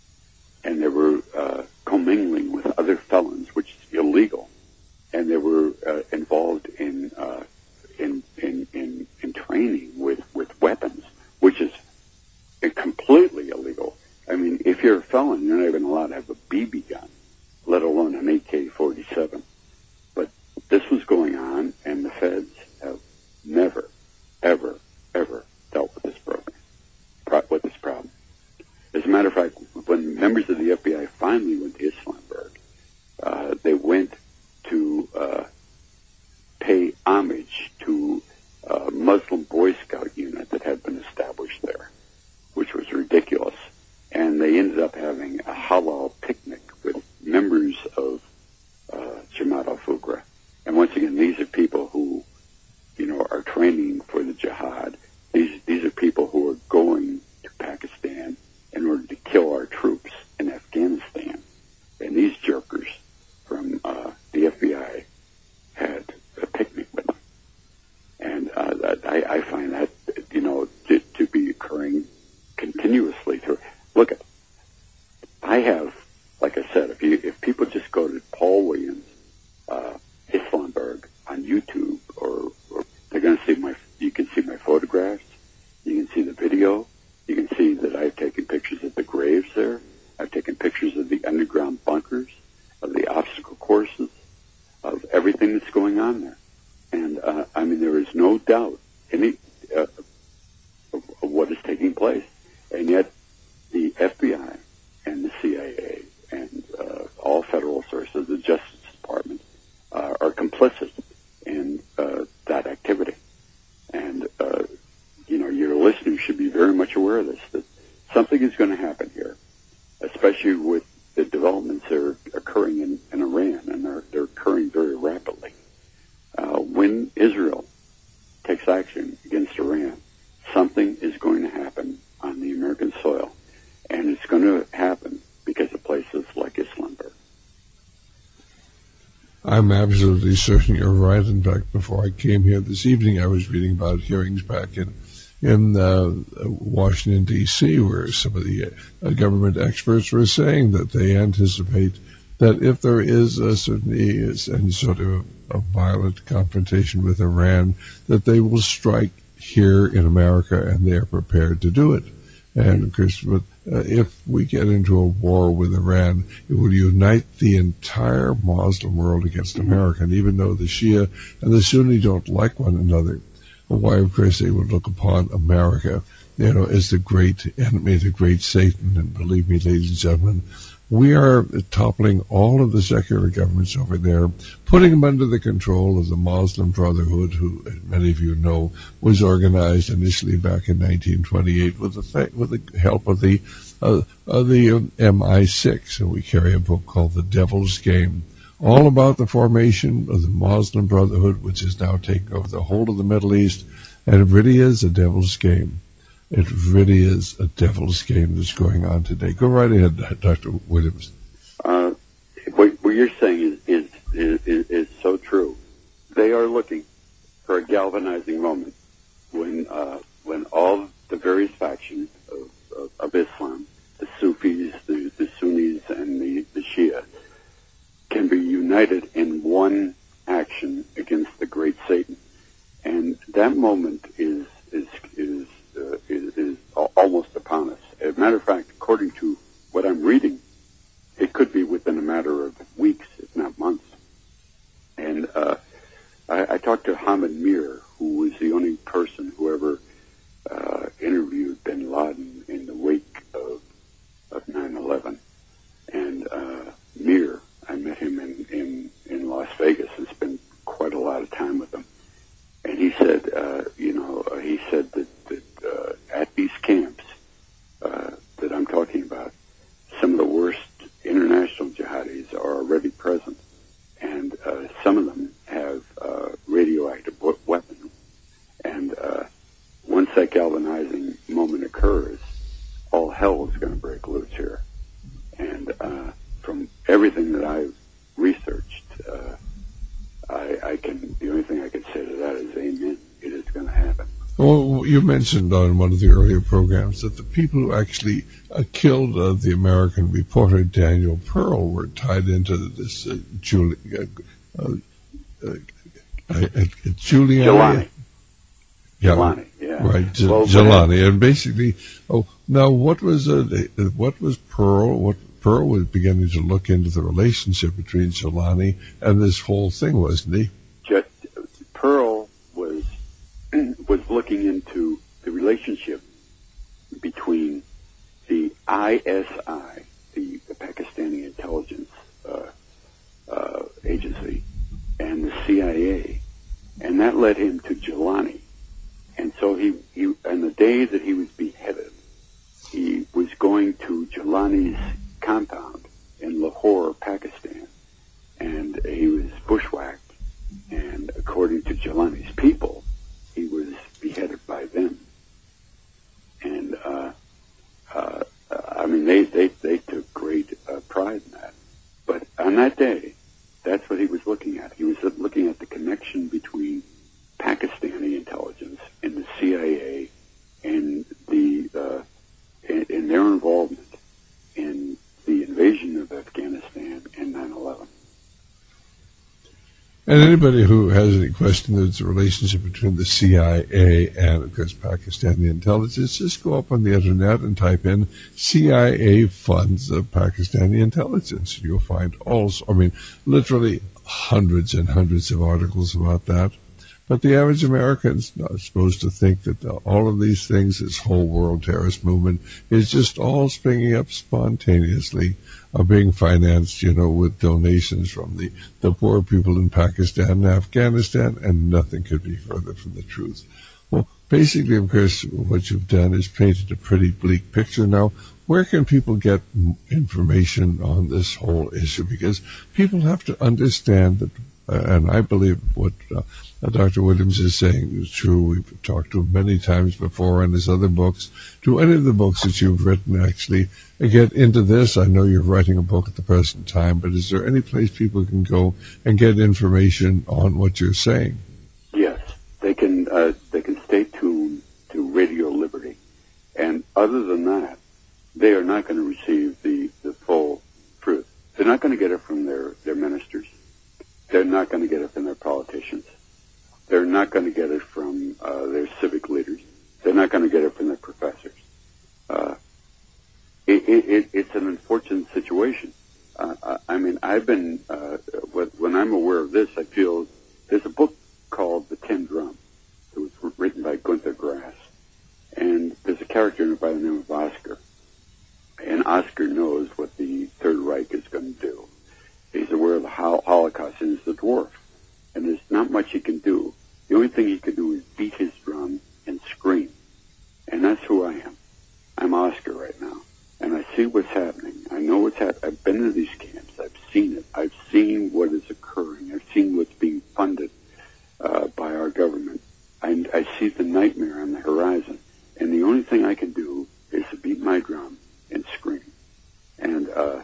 and they were uh, commingling with other felons, which is illegal, and they were uh, involved in, uh, in in in in training with with weapons, which is completely illegal. I mean, if you're a felon, you're not even allowed to have a B B gun, let alone an A K forty-seven. But this was going on, and the feds have never, ever, ever dealt with this program, with this problem. As a matter of fact, when members of the F B I finally went to Islamberg, uh, they went to uh, pay homage to a Muslim Boy Scout unit that had been established there, which was ridiculous. And they ended up having a halal picnic with members of uh, Jamaat al-Fuqra. And once again, these are people who, you know, are training for the jihad. These these are people who are going to Pakistan in order to kill our troops in Afghanistan. And these jerkers from uh, the F B I had a picnic with them. And uh, that, I, I find that, you know, to, to be occurring continuously through. Look, at, I have, like I said, if you if people just go to Paul Williams, uh, Islamberg on YouTube, or, or they're going to see my, you can see my photographs, you can see the video, you can see that I've taken pictures of the graves there, I've taken pictures of the underground bunkers, of the obstacle courses, of everything that's going on there. And, uh, I mean, there is no doubt any uh, of, of what is taking place. And yet, the F B I and the C I A and uh, all federal sources, the Justice Department, uh, are complicit in uh, that activity. And, uh, you know, your listeners should be very much aware of this, that something is going to happen here, especially with the developments that are occurring in, in Iran, and they're, they're occurring very rapidly. Uh, when Israel takes action against Iran, something is going to happen on the American soil, and it's going to happen because of places like Islamberg. I'm absolutely certain you're right. In fact, before I came here this evening, I was reading about hearings back in in uh, Washington, D C, where some of the uh, government experts were saying that they anticipate that if there is a certainly is any sort of a violent confrontation with Iran, that they will strike here in America, and they are prepared to do it. And of course, but, uh, if we get into a war with Iran, it would unite the entire Muslim world against America. And even though the Shia and the Sunni don't like one another, why, of course, they would look upon America, you know, as the great enemy, the great Satan. And believe me, ladies and gentlemen, we are toppling all of the secular governments over there, putting them under the control of the Muslim Brotherhood, who, as many of you know, was organized initially back in nineteen twenty-eight with the with the help of the uh, of the um, M I six, and we carry a book called The Devil's Game, all about the formation of the Muslim Brotherhood, which is now taking over the whole of the Middle East, and it really is a devil's game. It really is a devil's game that's going on today. Go right ahead, Doctor Williams. Uh, what, what you're saying is, is, is, is so true. They are looking for a galvanizing moment when uh, when all the various factions of, of, of Islam, the Sufis, the, the Sunnis, and the, the Shia, can be united in one action against the great Satan. And that moment is is is uh, is, is almost upon us. As a matter of fact, according to what I'm reading, it could be within a matter of talked to Hamid Mir, who was the only person who ever uh, interviewed bin Laden in the wake of of nine eleven. And uh, Mir, I met him in, in, in Las Vegas and spent quite a lot of time with him. And he said, uh, you know, uh, he said that, that uh, at these camps uh, that I'm talking about, some of the worst international jihadis are already present. And uh, some of them have uh, radioactive w- weapons. And uh, once that galvanizing moment occurs, all hell is going to break loose here. And uh, from everything that I've researched, uh, I, I can, the only thing I can say to that is amen. It is going to happen. Well, you mentioned on one of the earlier programs that the people who actually uh, killed uh, the American reporter Daniel Pearl were tied into this uh, Juli- uh, uh, uh, uh, Giuliani. Giuliani. Yeah, Giuliani, yeah. right, G- well, Giuliani, and basically, oh, now what was uh, what was Pearl? What Pearl was beginning to look into the relationship between Giuliani and this whole thing, wasn't he? Just, Pearl was was looking into the relationship between the I S I, the, the Pakistani intelligence uh, uh, agency, and the C I A, and that led him to Giuliani. And so he, he, on the day that he was beheaded, he was going to Giuliani's compound in Lahore, Pakistan, and he was bushwhacked. And according to Giuliani's people, he was beheaded by them. And uh, uh, I mean, they, they, they took great uh, pride in that. But on that day, that's what he was looking at. He was looking at the connection between Pakistani intelligence and the C I A and the uh, in, in their involvement in the invasion of Afghanistan and nine eleven. And anybody who has any question of the relationship between the C I A and, of course, Pakistani intelligence, just go up on the internet and type in C I A funds of Pakistani intelligence. You'll find all, I mean, literally hundreds and hundreds of articles about that. But the average American's not supposed to think that the, all of these things, this whole world terrorist movement, is just all springing up spontaneously, are being financed, you know, with donations from the, the poor people in Pakistan and Afghanistan, and nothing could be further from the truth. Well, basically, of course, what you've done is painted a pretty bleak picture. Now, where can people get information on this whole issue? Because people have to understand that, uh, and I believe what uh, Doctor Williams is saying is true. We've talked to him many times before in his other books. Do any of the books that you've written actually get into this? I know you're writing a book at the present time, but is there any place people can go and get information on what you're saying? Yes, they can. Uh, they can stay tuned to Radio Liberty, and other than that, they are not going to receive the, the full truth. They're not going to get it from their, their ministers. They're not going to get it from their politicians. They're not going to get it from uh, their civic leaders. They're not going to get it from their professors. Uh, it, it, it's an unfortunate situation. Uh, I mean, I've been, uh, when I'm aware of this, I feel there's a book called The Tin Drum. It was written by Gunther Grass. And there's a character in it by the name of Oscar. And Oscar knows what the Third Reich is going to do. He's aware of the Holocaust, and he's a dwarf. And there's not much he can do. The only thing he can do is beat his drum and scream. And that's who I am. I'm Oscar right now. And I see what's happening. I know what's happening. I've been to these camps. I've seen it. I've seen what is occurring. I've seen what's being funded uh, by our government. I, I see the nightmare on the horizon. And the only thing I can do is to beat my drum and scream. And uh,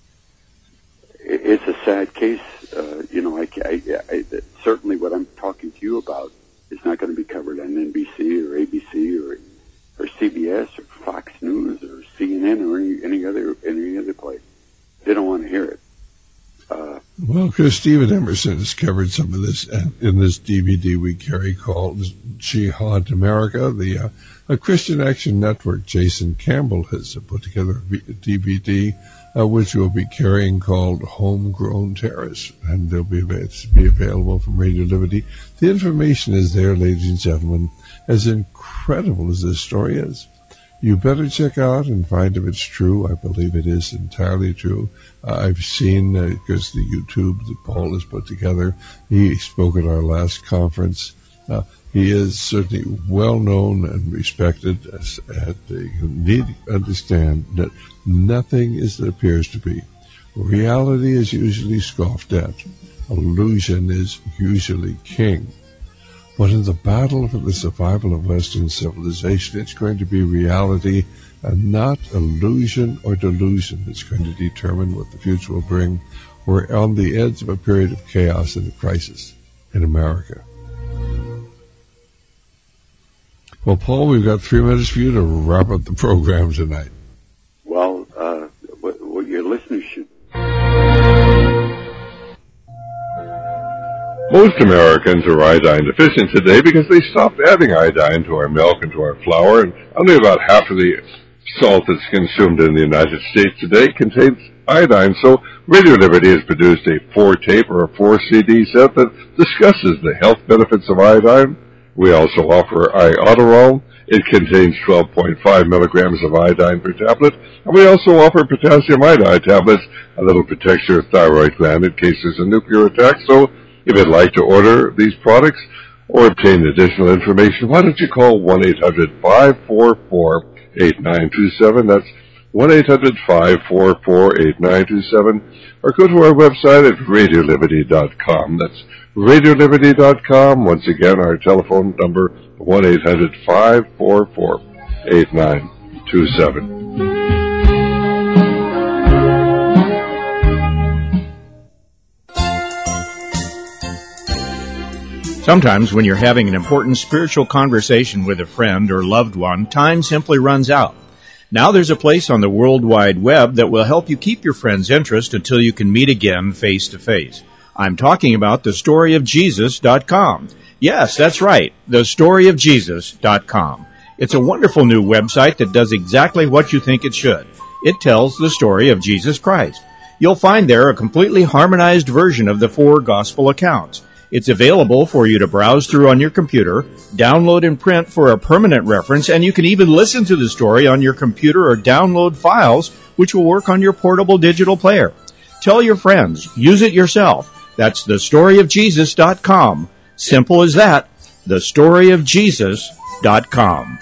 it, it's a sad case. Uh, you know, I, I, I, certainly what I'm talking to you about is not going to be covered on N B C or A B C or or C B S or Fox News or C N N or any, any other any other place. They don't want to hear it. Uh, well, because Stephen Emerson has covered some of this in this D V D we carry called Jihad America. The uh, a Christian Action Network, Jason Campbell, has put together a D V D uh, which we'll be carrying called Homegrown Terrace, and they'll be, be available from Radio Liberty. The information is there, ladies and gentlemen. As incredible as this story is, you better check out and find if it's true. I believe it is entirely true. Uh, I've seen, uh, because the YouTube that Paul has put together, he spoke at our last conference. Uh, he is certainly well known and respected. As, as, uh, you need to understand that nothing is that appears to be. Reality is usually scoffed at. Illusion is usually king. But in the battle for the survival of Western civilization, it's going to be reality and not illusion or delusion that's going to determine what the future will bring. We're on the edge of a period of chaos and a crisis in America. Well, Paul, we've got three minutes for you to wrap up the program tonight. Well, uh, what, what your listeners should... Most Americans are iodine deficient today because they stopped adding iodine to our milk and to our flour, and only about half of the salt that's consumed in the United States today contains iodine. So Radio Liberty has produced a four-tape or a four-C D set that discusses the health benefits of iodine. We also offer Iodoral. It contains twelve point five milligrams of iodine per tablet, and we also offer potassium iodide tablets, a little protects your thyroid gland in case there's a nuclear attack. So if you'd like to order these products or obtain additional information, why don't you call one eight hundred five four four eight nine two seven. That's one eight hundred five four four eight nine two seven. Or go to our website at radio liberty dot com. That's radio liberty dot com. Once again, our telephone number, one eight hundred five four four eight nine two seven. Sometimes when you're having an important spiritual conversation with a friend or loved one, time simply runs out. Now there's a place on the World Wide Web that will help you keep your friend's interest until you can meet again face to face. I'm talking about the story of jesus dot com. Yes, that's right, the story of jesus dot com. It's a wonderful new website that does exactly what you think it should. It tells the story of Jesus Christ. You'll find there a completely harmonized version of the four gospel accounts. It's available for you to browse through on your computer, download and print for a permanent reference, and you can even listen to the story on your computer or download files, which will work on your portable digital player. Tell your friends. Use it yourself. That's the story of jesus dot com. Simple as that. the story of jesus dot com.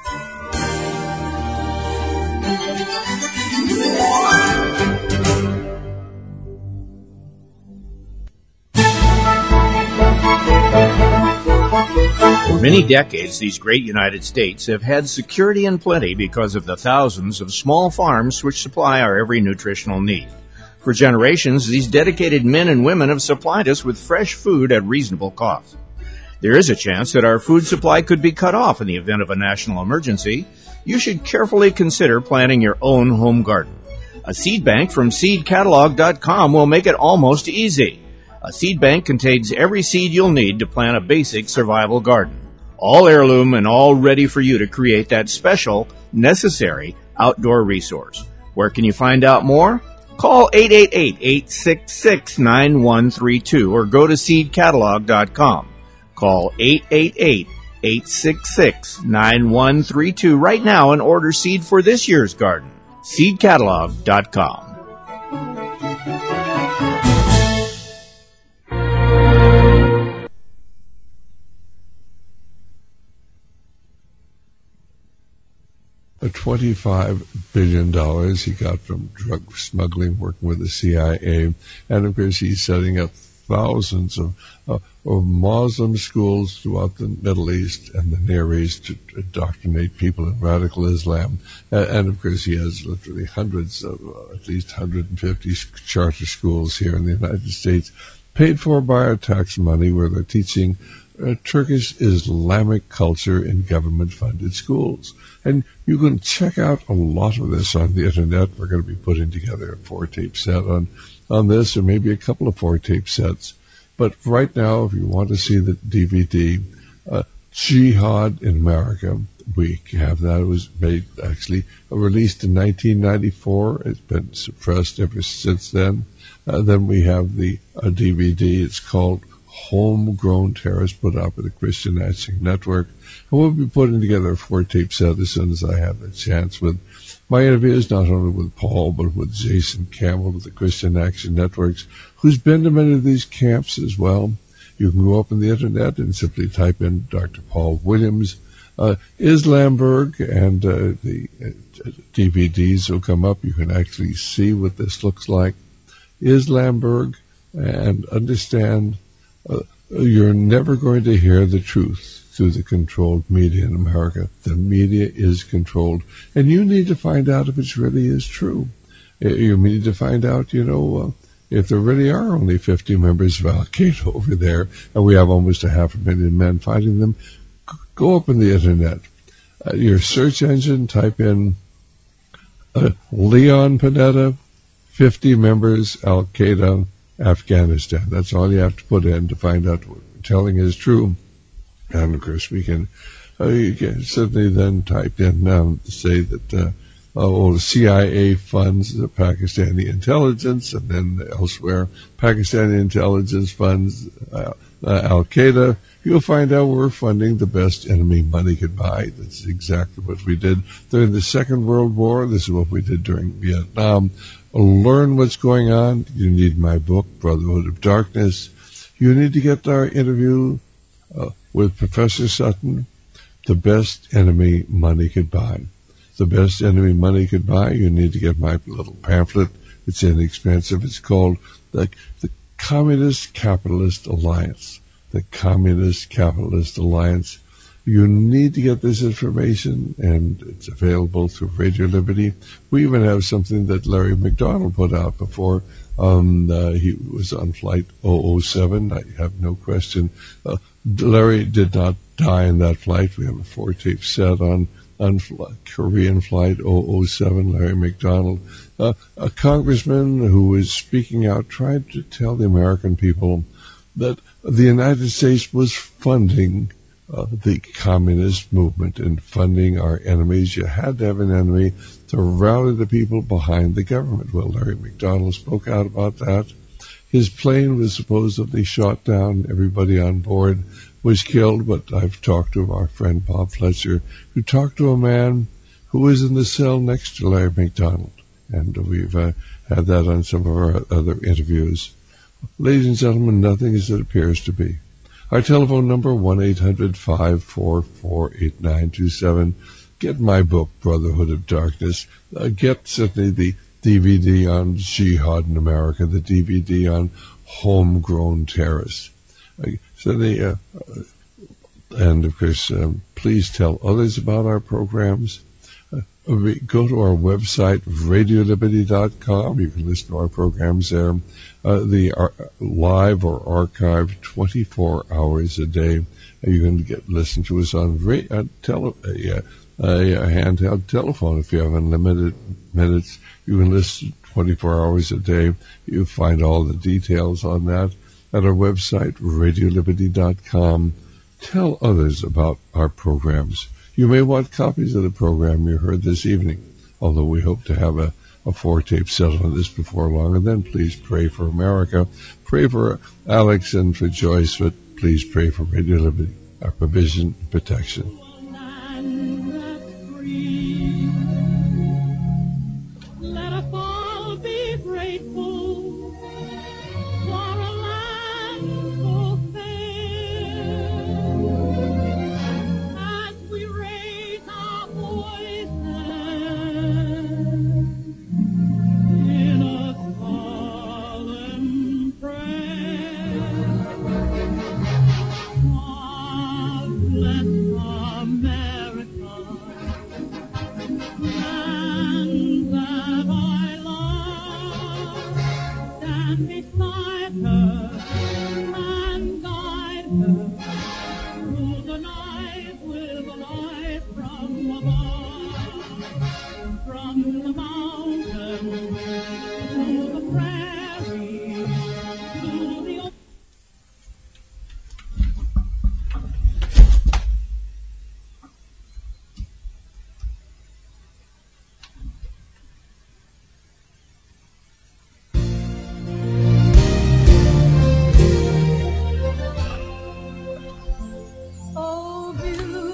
For many decades, these great United States have had security and plenty because of the thousands of small farms which supply our every nutritional need. For generations, these dedicated men and women have supplied us with fresh food at reasonable cost. There is a chance that our food supply could be cut off in the event of a national emergency. You should carefully consider planting your own home garden. A seed bank from seed catalog dot com will make it almost easy. A seed bank contains every seed you'll need to plant a basic survival garden. All heirloom and all ready for you to create that special, necessary outdoor resource. Where can you find out more? Call eight eight eight, eight six six, nine one three two or go to seed catalog dot com. Call eight eight eight, eight six six, nine one three two right now and order seed for this year's garden. seed catalog dot com. The twenty-five billion dollars he got from drug smuggling, working with the C I A, and of course he's setting up thousands of, uh, of Muslim schools throughout the Middle East and the Near East to indoctrinate people in radical Islam. Uh, and of course he has literally hundreds of, uh, at least one hundred fifty charter schools here in the United States, paid for by our tax money, where they're teaching uh, Turkish Islamic culture in government-funded schools. And you can check out a lot of this on the internet. We're going to be putting together a four-tape set on, on this, or maybe a couple of four-tape sets. But right now, if you want to see the D V D, uh, Jihad in America, we have that. It was made, actually, released in nineteen ninety-four. It's been suppressed ever since then. Uh, then we have the uh, D V D. It's called Homegrown Terrorist, put out by the Christian Action Network. And we'll be putting together a four-tape set as soon as I have the chance with my interviews, not only with Paul, but with Jason Campbell of the Christian Action Networks, who's been to many of these camps as well. You can go up on the internet and simply type in Doctor Paul Williams, uh, Islamberg, and uh, the uh, D V Ds will come up. You can actually see what this looks like. Islamberg, and understand uh, you're never going to hear the truth through the controlled media in America. The media is controlled, and you need to find out if it really is true. You need to find out, you know, uh, if there really are only fifty members of Al-Qaeda over there, and we have almost a half a million men fighting them. Go up on the internet. Uh, your search engine, type in uh, Leon Panetta, fifty members, Al-Qaeda, Afghanistan. That's all you have to put in to find out what we're telling is true. And, of course, we can, uh, you can certainly then type in um, to say that uh, oh, the C I A funds the Pakistani intelligence, and then elsewhere, Pakistani intelligence funds uh, uh, Al-Qaeda. You'll find out we're funding the best enemy money could buy. That's exactly what we did during the Second World War. This is what we did during Vietnam. Learn what's going on. You need my book, Brotherhood of Darkness. You need to get our interview uh, with Professor Sutton, The Best Enemy Money Could Buy. The Best Enemy Money Could Buy. You need to get my little pamphlet. It's inexpensive. It's called the, the Communist Capitalist Alliance. The Communist Capitalist Alliance. You need to get this information, and it's available through Radio Liberty. We even have something that Larry McDonald put out before um, uh, he was on Flight oh oh seven. I have no question. Uh, Larry did not die in that flight. We have a four-tape set on, on Korean Flight oh oh seven, Larry McDonald. Uh, a congressman who was speaking out, tried to tell the American people that the United States was funding Uh, the communist movement and funding our enemies. You had to have an enemy to rally the people behind the government. Well, Larry McDonald spoke out about that. His plane was supposedly shot down. Everybody on board was killed, but I've talked to our friend Bob Fletcher, who talked to a man who was in the cell next to Larry McDonald, and we've uh, had that on some of our other interviews. Ladies and gentlemen, nothing as it appears to be. Our telephone number, one eight hundred five four four eight nine two seven. Get my book, Brotherhood of Darkness. Uh, get certainly the D V D on Jihad in America, the D V D on Homegrown Terrorists. Uh, certainly, uh, uh, and of course, um, please tell others about our programs. Uh, we, go to our website, radio liberty dot com. You can listen to our programs there. Uh, the uh, live or archived twenty-four hours a day. Uh, you can get listen to us on ra- uh, tele- uh, a, a handheld telephone. If you have unlimited minutes, you can listen twenty-four hours a day. You find all the details on that at our website, radio liberty dot com. Tell others about our programs. You may want copies of the program you heard this evening, although we hope to have a a four-tape set on this before long. And then please pray for America. Pray for Alex and for Joyce, but please pray for Radio Liberty, our provision and protection. Let us all be grateful for a land so fair. As we raise our voices in a solemn prayer, God bless America, land that I love. Stand beside her and guide her through the night with a light from above, from the mountain to the prairie to the ocean.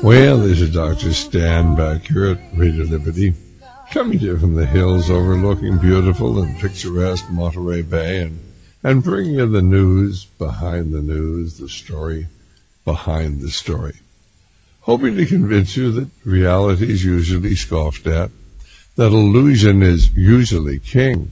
Well, this is Doctor Stan back here at Radio Liberty, coming to you from the hills overlooking beautiful and picturesque Monterey Bay, and, and bringing you the news behind the news, the story behind the story. Hoping to convince you that reality is usually scoffed at, that illusion is usually king.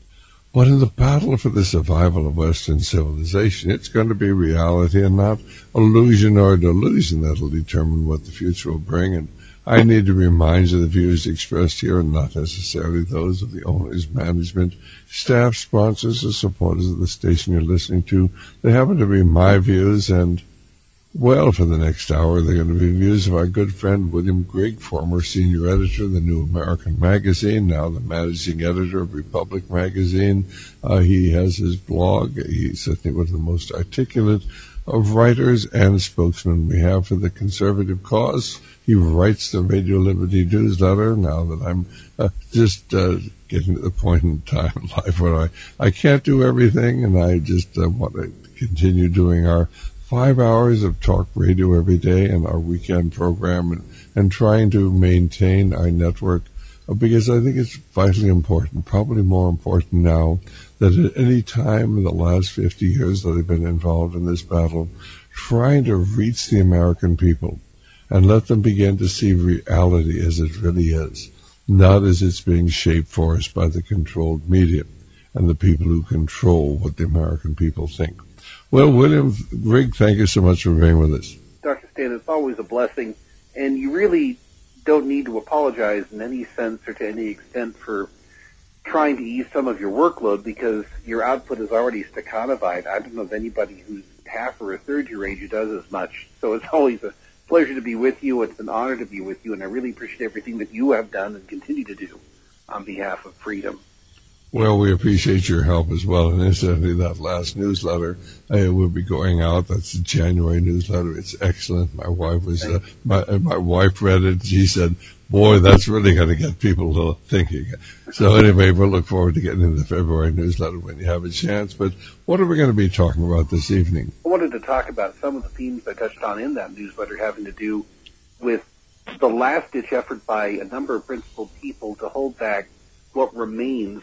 But in the battle for the survival of Western civilization, it's going to be reality and not illusion or delusion that will determine what the future will bring. And I need to remind you the views expressed here are not necessarily those of the owners, management, staff, sponsors, or supporters of the station you're listening to. They happen to be my views, and well, for the next hour, they're going to be views of our good friend William Grigg, former senior editor of the New American Magazine, now the managing editor of Republic Magazine. Uh, he has his blog. He's certainly one of the most articulate of writers and spokesmen we have for the conservative cause. He writes the Radio Liberty newsletter now that I'm uh, just uh, getting to the point in time in life where I, I can't do everything, and I just uh, want to continue doing our five hours of talk radio every day and our weekend program, and, and trying to maintain our network, uh, because I think it's vitally important, probably more important now than at any time in the last fifty years that I've been involved in this battle, trying to reach the American people and let them begin to see reality as it really is, not as it's being shaped for us by the controlled media and the people who control what the American people think. Well, William Grigg, thank you so much for being with us. Doctor Stan, it's always a blessing, and you really don't need to apologize in any sense or to any extent for trying to ease some of your workload, because your output is already staccanovied. I don't know of anybody who's half or a third your age who does as much. So it's always a pleasure to be with you. It's an honor to be with you, and I really appreciate everything that you have done and continue to do on behalf of freedom. Well, we appreciate your help as well. And incidentally, that last newsletter uh, will be going out. That's the January newsletter. It's excellent. My wife was, uh, my, my wife read it. She said, boy, that's really going to get people thinking. So anyway, we'll look forward to getting into the February newsletter when you have a chance. But what are we going to be talking about this evening? I wanted to talk about some of the themes I touched on in that newsletter having to do with the last-ditch effort by a number of principled people to hold back what remains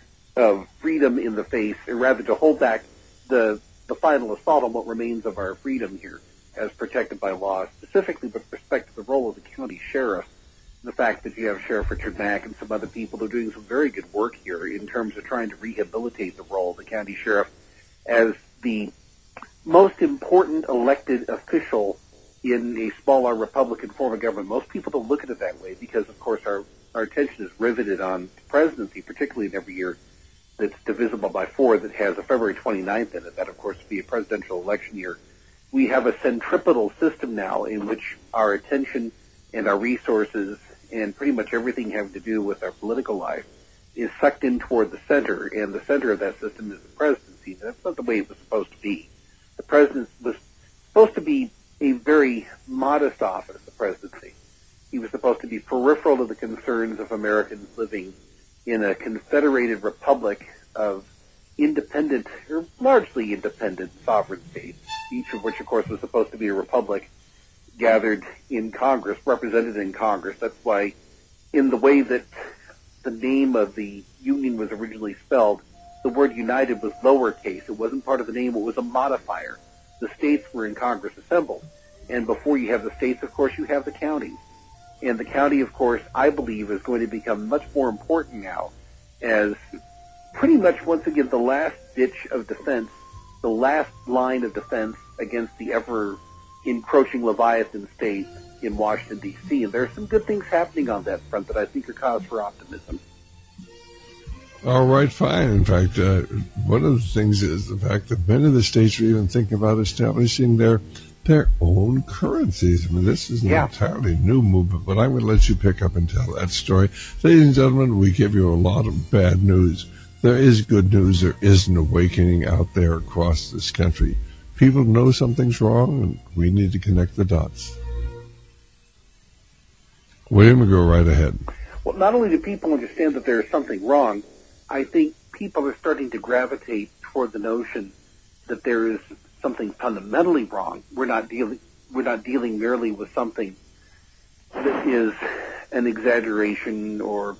of freedom in the face, or rather to hold back the the final assault on what remains of our freedom here as protected by law, specifically with respect to the role of the county sheriff, the fact that you have Sheriff Richard Mack and some other people who are doing some very good work here in terms of trying to rehabilitate the role of the county sheriff as the most important elected official in a smaller Republican form of government. Most people don't look at it that way because, of course, our, our attention is riveted on the presidency, particularly in every year that's divisible by four, that has a February twenty-ninth in it. That, of course, would be a presidential election year. We have a centripetal system now in which our attention and our resources and pretty much everything having to do with our political life is sucked in toward the center, and the center of that system is the presidency. That's not the way it was supposed to be. The president was supposed to be a very modest office, the presidency. He was supposed to be peripheral to the concerns of Americans living in a confederated republic of independent, or largely independent, sovereign states, each of which, of course, was supposed to be a republic gathered in Congress, represented in Congress. That's why, in the way that the name of the union was originally spelled, the word united was lowercase. It wasn't part of the name. It was a modifier. The states were in Congress assembled. And before you have the states, of course, you have the counties. And the county, of course, I believe is going to become much more important now as pretty much, once again, the last ditch of defense, the last line of defense against the ever-encroaching Leviathan state in Washington, D C And there are some good things happening on that front that I think are cause for optimism. All right, fine. In fact, uh, one of the things is the fact that many of the states are even thinking about establishing their their own currencies. I mean, this is an yeah. entirely new movement, but I'm going to let you pick up and tell that story. Ladies and gentlemen, we give you a lot of bad news. There is good news. There is an awakening out there across this country. People know something's wrong, and we need to connect the dots. William, go right ahead. Well, not only do people understand that there is something wrong, I think people are starting to gravitate toward the notion that there is something fundamentally wrong. We're not dealing we're not dealing merely with something that is an exaggeration or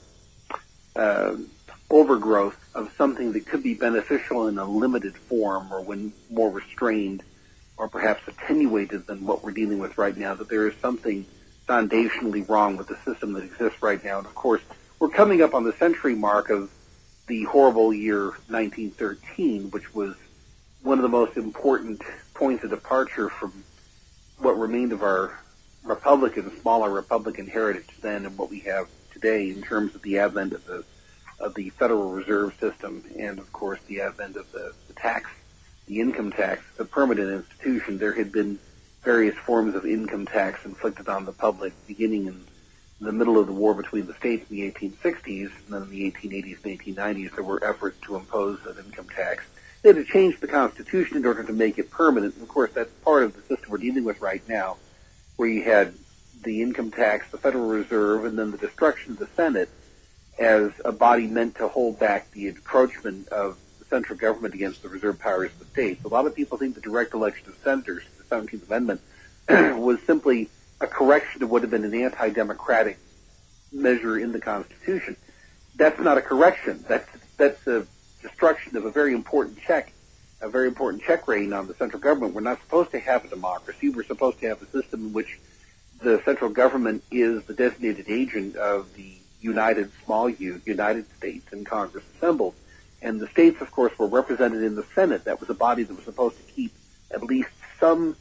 uh, overgrowth of something that could be beneficial in a limited form or when more restrained or perhaps attenuated than what we're dealing with right now, that there is something foundationally wrong with the system that exists right now. And of course, we're coming up on the century mark of the horrible year nineteen thirteen, which was one of the most important points of departure from what remained of our Republican, smaller Republican heritage then and what we have today in terms of the advent of the of the Federal Reserve System and, of course, the advent of the, the tax, the income tax, the permanent institution. There had been various forms of income tax inflicted on the public beginning in the middle of the war between the states in the eighteen sixties, and then in the eighteen eighties and eighteen nineties there were efforts to impose an income tax. They had to change the Constitution in order to make it permanent. And of course, that's part of the system we're dealing with right now, where you had the income tax, the Federal Reserve, and then the destruction of the Senate as a body meant to hold back the encroachment of the central government against the reserve powers of the states. A lot of people think the direct election of senators, the seventeenth Amendment, was simply a correction of what had been an anti-democratic measure in the Constitution. That's not a correction. That's that's a destruction of a very important check, a very important check rein on the central government. We're not supposed to have a democracy. We're supposed to have a system in which the central government is the designated agent of the United, small U, United States and Congress assembled. And the states, of course, were represented in the Senate. That was a body that was supposed to keep at least some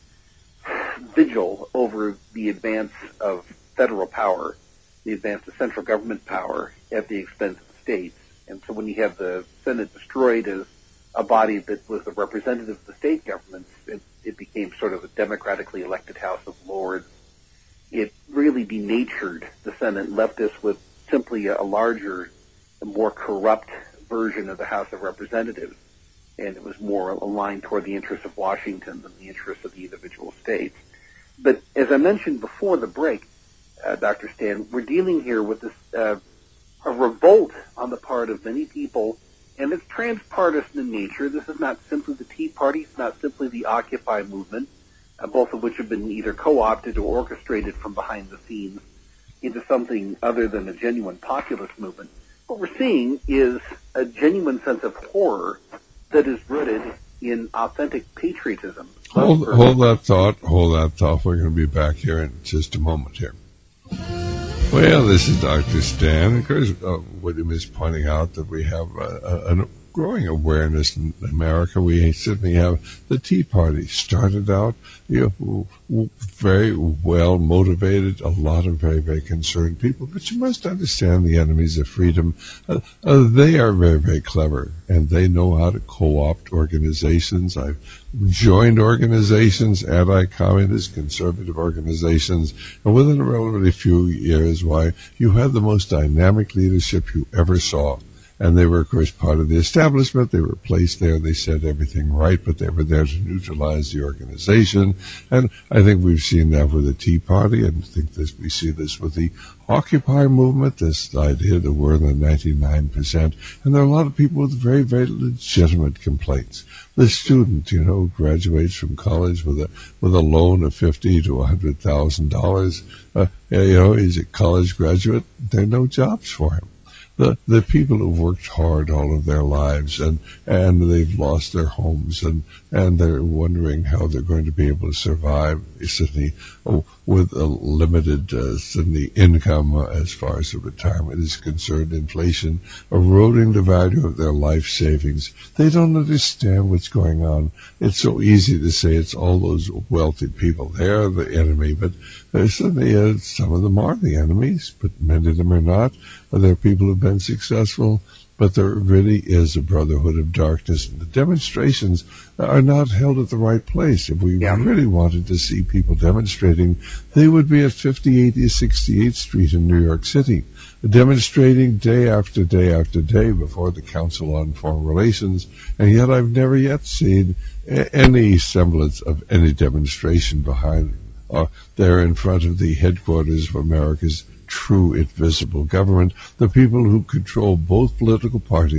vigil over the advance of federal power, the advance of central government power at the expense of the states. And so when you have the Senate destroyed as a body that was a representative of the state governments, it, it became sort of a democratically elected House of Lords. It really denatured the Senate and left us with simply a, a larger, a more corrupt version of the House of Representatives. And it was more aligned toward the interests of Washington than the interests of the individual states. But as I mentioned before the break, uh, Doctor Stan, we're dealing here with this uh, a revolt on the part of many people, and it's transpartisan in nature. This is not simply the Tea Party, it's not simply the Occupy movement, uh, both of which have been either co-opted or orchestrated from behind the scenes into something other than a genuine populist movement. What we're seeing is a genuine sense of horror that is rooted in authentic patriotism. Hold, hold that thought, hold that thought. We're going to be back here in just a moment here. Well, this is Doctor Stan. Of course, uh, William is pointing out that we have a, a, a growing awareness in America. We certainly have the Tea Party started out, you know, very well motivated, a lot of very, very concerned people. But you must understand the enemies of freedom. Uh, uh, they are very, very clever, and they know how to co-opt organizations. I've joined organizations, anti-communist, conservative organizations, and within a relatively few years, why, you had the most dynamic leadership you ever saw. And they were, of course, part of the establishment. They were placed there. They said everything right, but they were there to neutralize the organization. And I think we've seen that with the Tea Party, and I think this, we see this with the Occupy movement, this idea that we're in the ninety-nine percent. And there are a lot of people with very, very legitimate complaints. The student, you know, graduates from college with a with a loan of fifty to a hundred thousand dollars. Uh, you know, he's a college graduate. There are no jobs for him. The the people who've worked hard all of their lives and, and they've lost their homes and, and they're wondering how they're going to be able to survive suddenly oh, with a limited uh, suddenly income uh, as far as the retirement is concerned, inflation eroding the value of their life savings. They don't understand what's going on. It's so easy to say it's all those wealthy people. They're the enemy, but uh, suddenly uh, some of them are the enemies, but many of them are not. There are people who've been successful, but there really is a brotherhood of darkness. And the demonstrations are not held at the right place. If we yeah. really wanted to see people demonstrating, they would be at fifty, eighty, sixty-eighth Street in New York City, demonstrating day after day after day before the Council on Foreign Relations. And yet I've never yet seen a- any semblance of any demonstration behind uh, there in front of the headquarters of America's true invisible government, the people who control both political parties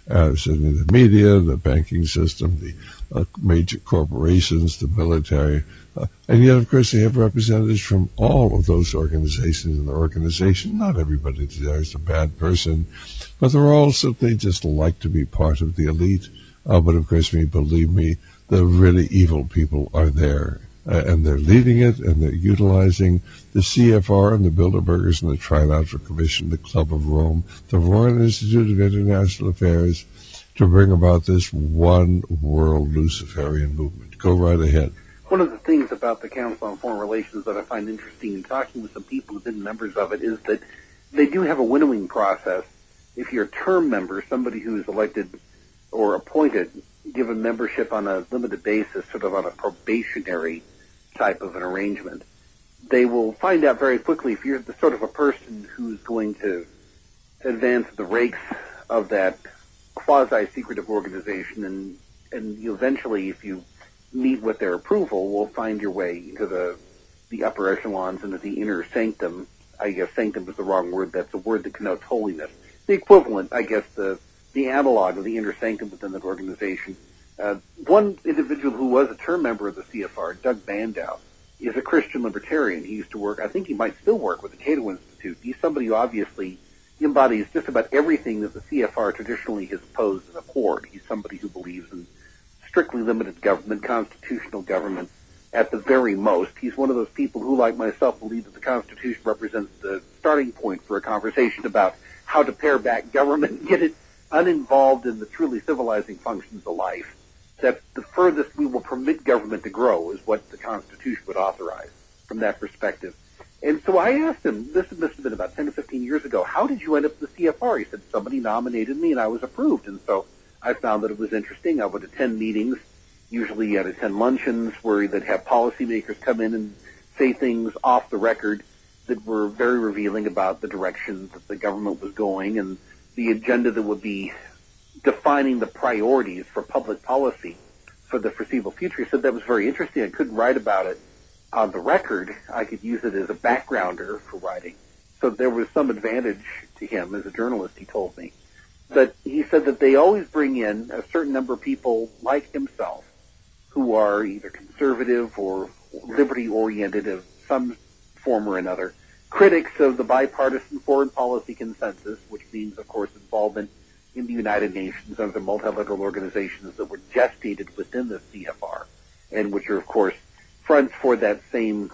uh, certainly the media, the banking system, the uh, major corporations, the military. Uh, and yet, of course, they have representatives from all of those organizations in the organization. Not everybody there is a bad person, but they're all simply just like to be part of the elite. Uh, but, of course, me, believe me, the really evil people are there. Uh, and they're leading it, and they're utilizing the C F R and the Bilderbergers and the Trilateral Commission, the Club of Rome, the Royal Institute of International Affairs, to bring about this one world Luciferian movement. Go right ahead. One of the things about the Council on Foreign Relations that I find interesting in talking with some people who've been members of it is that they do have a winnowing process. If you're a term member, somebody who is elected or appointed, given membership on a limited basis, sort of on a probationary type of an arrangement, they will find out very quickly if you're the sort of a person who's going to advance the ranks of that quasi-secretive organization, and and you eventually, if you meet with their approval, will find your way into the the upper echelons, into the inner sanctum. I guess sanctum is the wrong word. That's a word that connotes holiness. The equivalent, I guess, the the analog of the inner sanctum within that organization. Uh, one individual who was a term member of the C F R, Doug Bandow, is a Christian libertarian. He used to work, I think he might still work with the Cato Institute. He's somebody who obviously embodies just about everything that the C F R traditionally has opposed and abhorred. He's somebody who believes in strictly limited government, constitutional government at the very most. He's one of those people who, like myself, believe that the Constitution represents the starting point for a conversation about how to pare back government and get it uninvolved in the truly civilizing functions of life. That the furthest we will permit government to grow is what the Constitution would authorize from that perspective. And so I asked him, this must have been about ten to fifteen years ago, how did you end up at the C F R? He said, somebody nominated me and I was approved. And so I found that it was interesting. I would attend meetings, usually I'd attend luncheons where they'd have policymakers come in and say things off the record that were very revealing about the direction that the government was going and the agenda that would be defining the priorities for public policy for the foreseeable future. He said that was very interesting. I couldn't write about it on the record. I could use it as a backgrounder for writing. So there was some advantage to him as a journalist, he told me. But he said that they always bring in a certain number of people like himself who are either conservative or liberty-oriented of some form or another, critics of the bipartisan foreign policy consensus, which means, of course, involvement in the United Nations and other multilateral organizations that were gestated within the C F R, and which are, of course, fronts for that same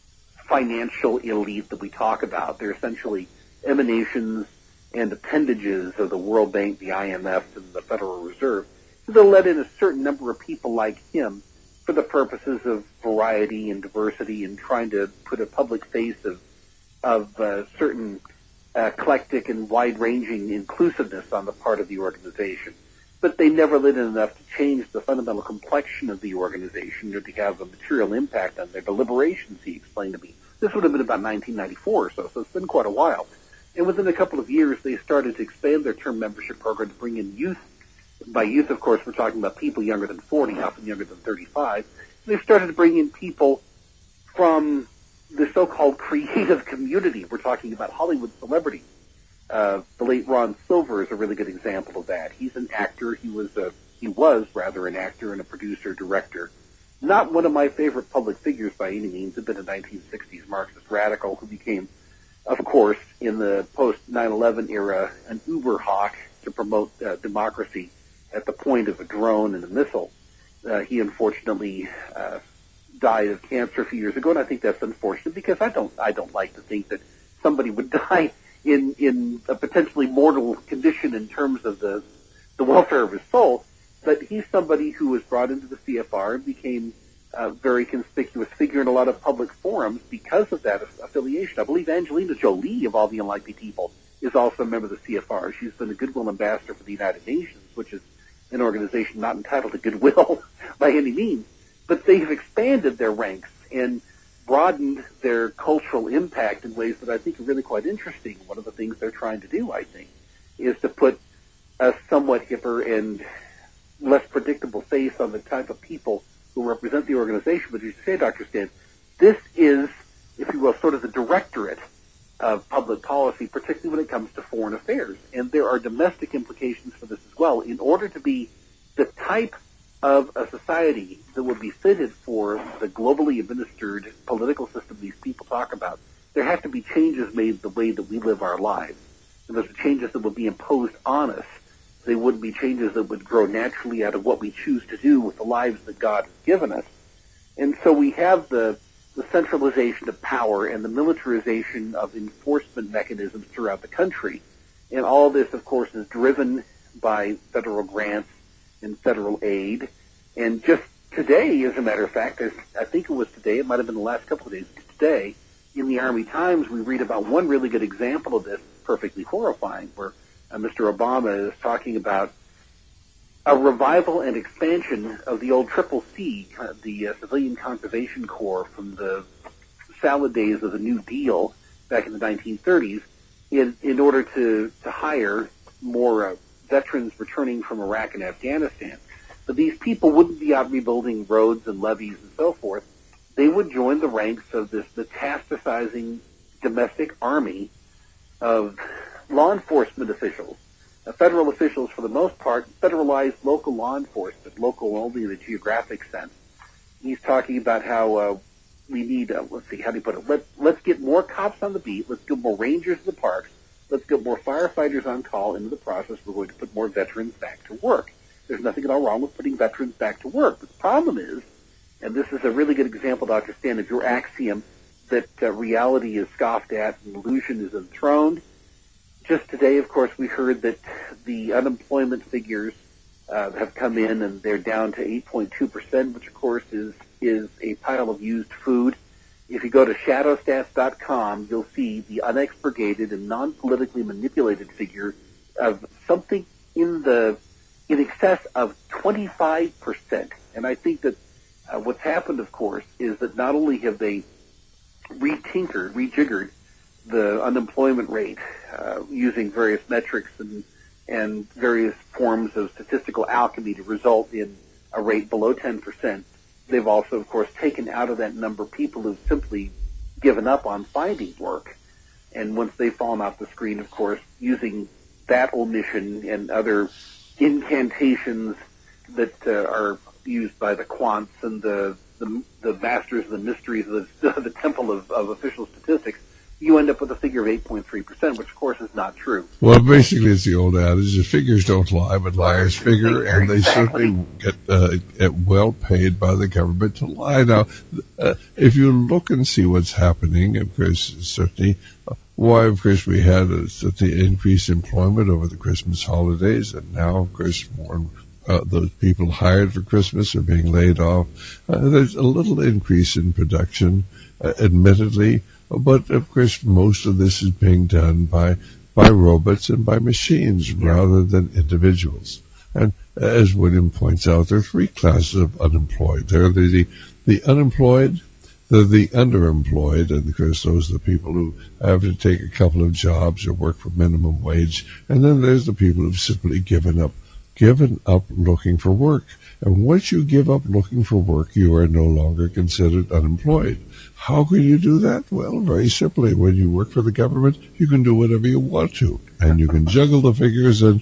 financial elite that we talk about. They're essentially emanations and appendages of the World Bank, the I M F, and the Federal Reserve. So they'll let in a certain number of people like him for the purposes of variety and diversity and trying to put a public face of of uh, certain uh, eclectic and wide-ranging inclusiveness on the part of the organization. But they never let in enough to change the fundamental complexion of the organization or to have a material impact on their deliberations, he explained to me. This would have been about nineteen ninety-four or so, so it's been quite a while. And within a couple of years, they started to expand their term membership program to bring in youth. By youth, of course, we're talking about people younger than forty, often younger than thirty-five. They started to bring in people from the so-called creative community. We're talking about Hollywood celebrities. Uh, the late Ron Silver is a really good example of that. He's an actor. He was a, he was rather an actor and a producer, director. Not one of my favorite public figures by any means. Had been a nineteen sixties Marxist radical who became, of course, in the post nine eleven era, an uber hawk to promote uh, democracy at the point of a drone and a missile. Uh, he unfortunately uh, died of cancer a few years ago, and I think that's unfortunate because I don't I don't like to think that somebody would die in in a potentially mortal condition in terms of the the welfare of his soul. But he's somebody who was brought into the C F R and became a very conspicuous figure in a lot of public forums because of that affiliation. I believe Angelina Jolie, of all the unlikely people, is also a member of the C F R. She's been a goodwill ambassador for the United Nations, which is an organization not entitled to goodwill by any means. But they have expanded their ranks and broadened their cultural impact in ways that I think are really quite interesting. One of the things they're trying to do, I think, is to put a somewhat hipper and less predictable face on the type of people who represent the organization. But as you say, Doctor Stan, this is, if you will, sort of the directorate of public policy, particularly when it comes to foreign affairs. And there are domestic implications for this as well. In order to be the type of a society that would be fitted for the globally administered political system these people talk about, there have to be changes made the way that we live our lives. And those are changes that would be imposed on us. They wouldn't be changes that would grow naturally out of what we choose to do with the lives that God has given us. And so we have the, the centralization of power and the militarization of enforcement mechanisms throughout the country. And all this, of course, is driven by federal grants and federal aid. And just today, as a matter of fact, as I think it was today, it might have been the last couple of days, today, in the Army Times, we read about one really good example of this, perfectly horrifying, where uh, Mister Obama is talking about a revival and expansion of the old Triple C, uh, the uh, Civilian Conservation Corps from the salad days of the New Deal back in the nineteen thirties, in, in order to, to hire more uh, veterans returning from Iraq and Afghanistan. But these people wouldn't be out rebuilding roads and levees and so forth. They would join the ranks of this metastasizing domestic army of law enforcement officials, uh, federal officials for the most part, federalized local law enforcement, local only in the geographic sense. He's talking about how uh, we need, uh, let's see, how do you put it, Let, let's get more cops on the beat, let's get more rangers in the parks, let's get more firefighters on call. Into the process, we're going to put more veterans back to work. There's nothing at all wrong with putting veterans back to work. But the problem is, and this is a really good example, Doctor Stan, of your axiom that uh, reality is scoffed at and illusion is enthroned. Just today, of course, we heard that the unemployment figures uh, have come in and they're down to eight point two percent, which, of course, is, is a pile of used food. If you go to shadow stats dot com, you'll see the unexpurgated and non-politically manipulated figure of something in the in excess of twenty-five percent. And I think that Uh, what's happened, of course, is that not only have they retinkered, rejiggered the unemployment rate uh, using various metrics and and various forms of statistical alchemy to result in a rate below ten percent, they've also, of course, taken out of that number people who've simply given up on finding work. And once they've fallen off the screen, of course, using that omission and other incantations that uh, are used by the quants and the, the the masters of the mysteries of the, the temple of, of official statistics, you end up with a figure of eight point three percent, which, of course, is not true. Well, basically, it's the old adage, the figures don't lie, but liars figure, and they Exactly. certainly get, uh, get well paid by the government to lie. Now, uh, if you look and see what's happening, of course, certainly, uh, why, of course, we had a, certainly increased employment over the Christmas holidays, and now, of course, more Uh, those people hired for Christmas are being laid off. Uh, there's a little increase in production, uh, admittedly, but of course most of this is being done by by robots and by machines rather than individuals. And as William points out, there are three classes of unemployed. There are the, the, the unemployed, the, the underemployed, and of course those are the people who have to take a couple of jobs or work for minimum wage. And then there's the people who've simply given up given up looking for work. And once you give up looking for work, you are no longer considered unemployed. How can you do that? Well, very simply, when you work for the government, you can do whatever you want to, and you can juggle the figures. And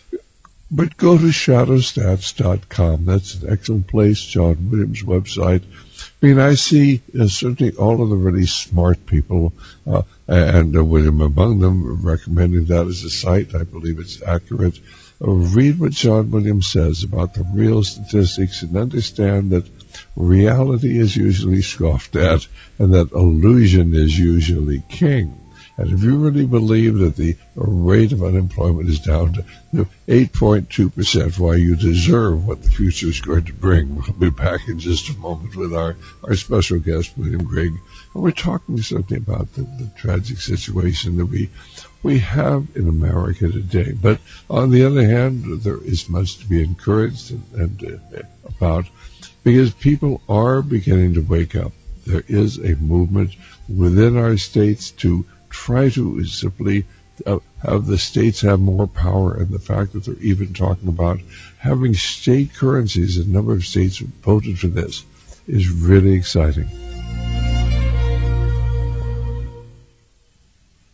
but go to shadow stats dot com. That's an excellent place, John Williams' website. I mean, I see uh, certainly all of the really smart people, uh, and uh, William among them, recommending that as a site. I believe it's accurate. Read what John Williams says about the real statistics and understand that reality is usually scoffed at and that illusion is usually king. And if you really believe that the rate of unemployment is down to eight point two percent, why, you deserve what the future is going to bring. We'll be back in just a moment with our, our special guest, William Grigg. And we're talking something about the, the tragic situation that we we have in America today. But on the other hand, there is much to be encouraged and, and uh, about, because people are beginning to wake up. There is a movement within our states to try to simply uh, have the states have more power, and the fact that they're even talking about having state currencies, a number of states have voted for this, is really exciting.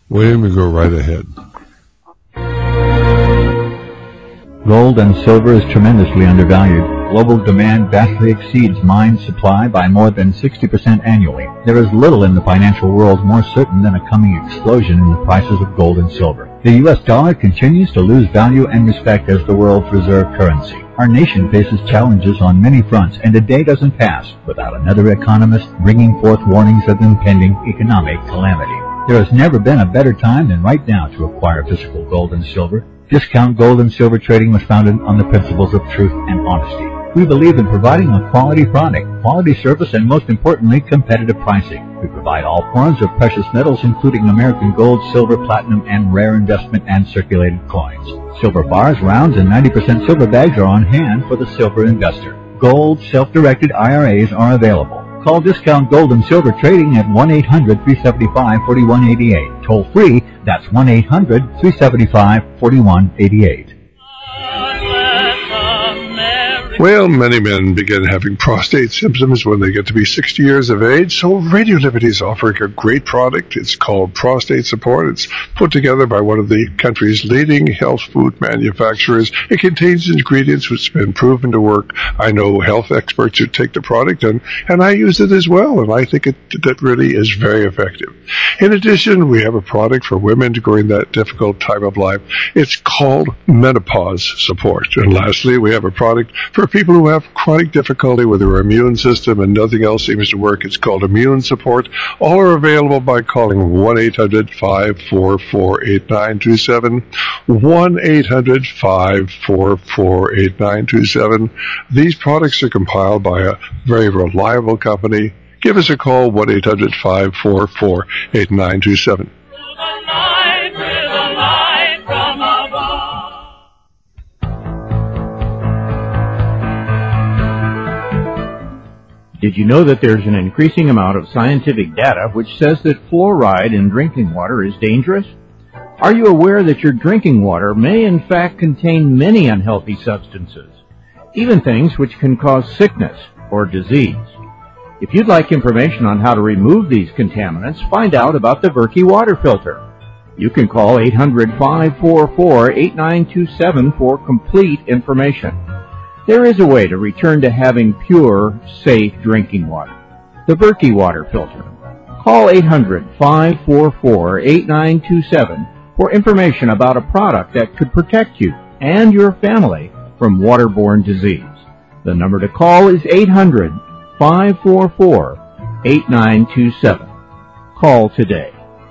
William, you go right ahead. Gold and silver is tremendously undervalued. Global demand vastly exceeds mine supply by more than sixty percent annually. There is little in the financial world more certain than a coming explosion in the prices of gold and silver. The U S dollar continues to lose value and respect as the world's reserve currency. Our nation faces challenges on many fronts, and a day doesn't pass without another economist bringing forth warnings of impending economic calamity. There has never been a better time than right now to acquire physical gold and silver. Discount Gold and Silver Trading was founded on the principles of truth and honesty. We believe in providing a quality product, quality service, and most importantly, competitive pricing. We provide all forms of precious metals, including American gold, silver, platinum, and rare investment and circulated coins. Silver bars, rounds, and ninety percent silver bags are on hand for the silver investor. Gold self-directed I R As are available. Call Discount Gold and Silver Trading at one eight hundred, three seven five, four one eight eight. Toll free, that's one eight hundred, three seven five, four one eight eight. Well, many men begin having prostate symptoms when they get to be sixty years of age, so Radio Liberty is offering a great product. It's called Prostate Support. It's put together by one of the country's leading health food manufacturers. It contains ingredients which have been proven to work. I know health experts who take the product, and, and I use it as well, and I think it that really is very effective. In addition, we have a product for women during that difficult time of life. It's called Menopause Support. And lastly, we have a product for people who have chronic difficulty with their immune system and nothing else seems to work. It's called Immune Support. All are available by calling one eight hundred, five four four, eight nine two seven, one eight hundred, five four four, eight nine two seven. These products are compiled by a very reliable company. Give us a call, one eight hundred, five four four, eight nine two seven. Did you know that there's an increasing amount of scientific data which says that fluoride in drinking water is dangerous? Are you aware that your drinking water may in fact contain many unhealthy substances, even things which can cause sickness or disease? If you'd like information on how to remove these contaminants, find out about the Berkey water filter. You can call eight hundred, five four four, eight nine two seven for complete information. There is a way to return to having pure, safe drinking water. The Berkey water filter. Call eight hundred, five four four, eight nine two seven for information about a product that could protect you and your family from waterborne disease. The number to call is eight hundred, five four four, eight nine two seven. Call today.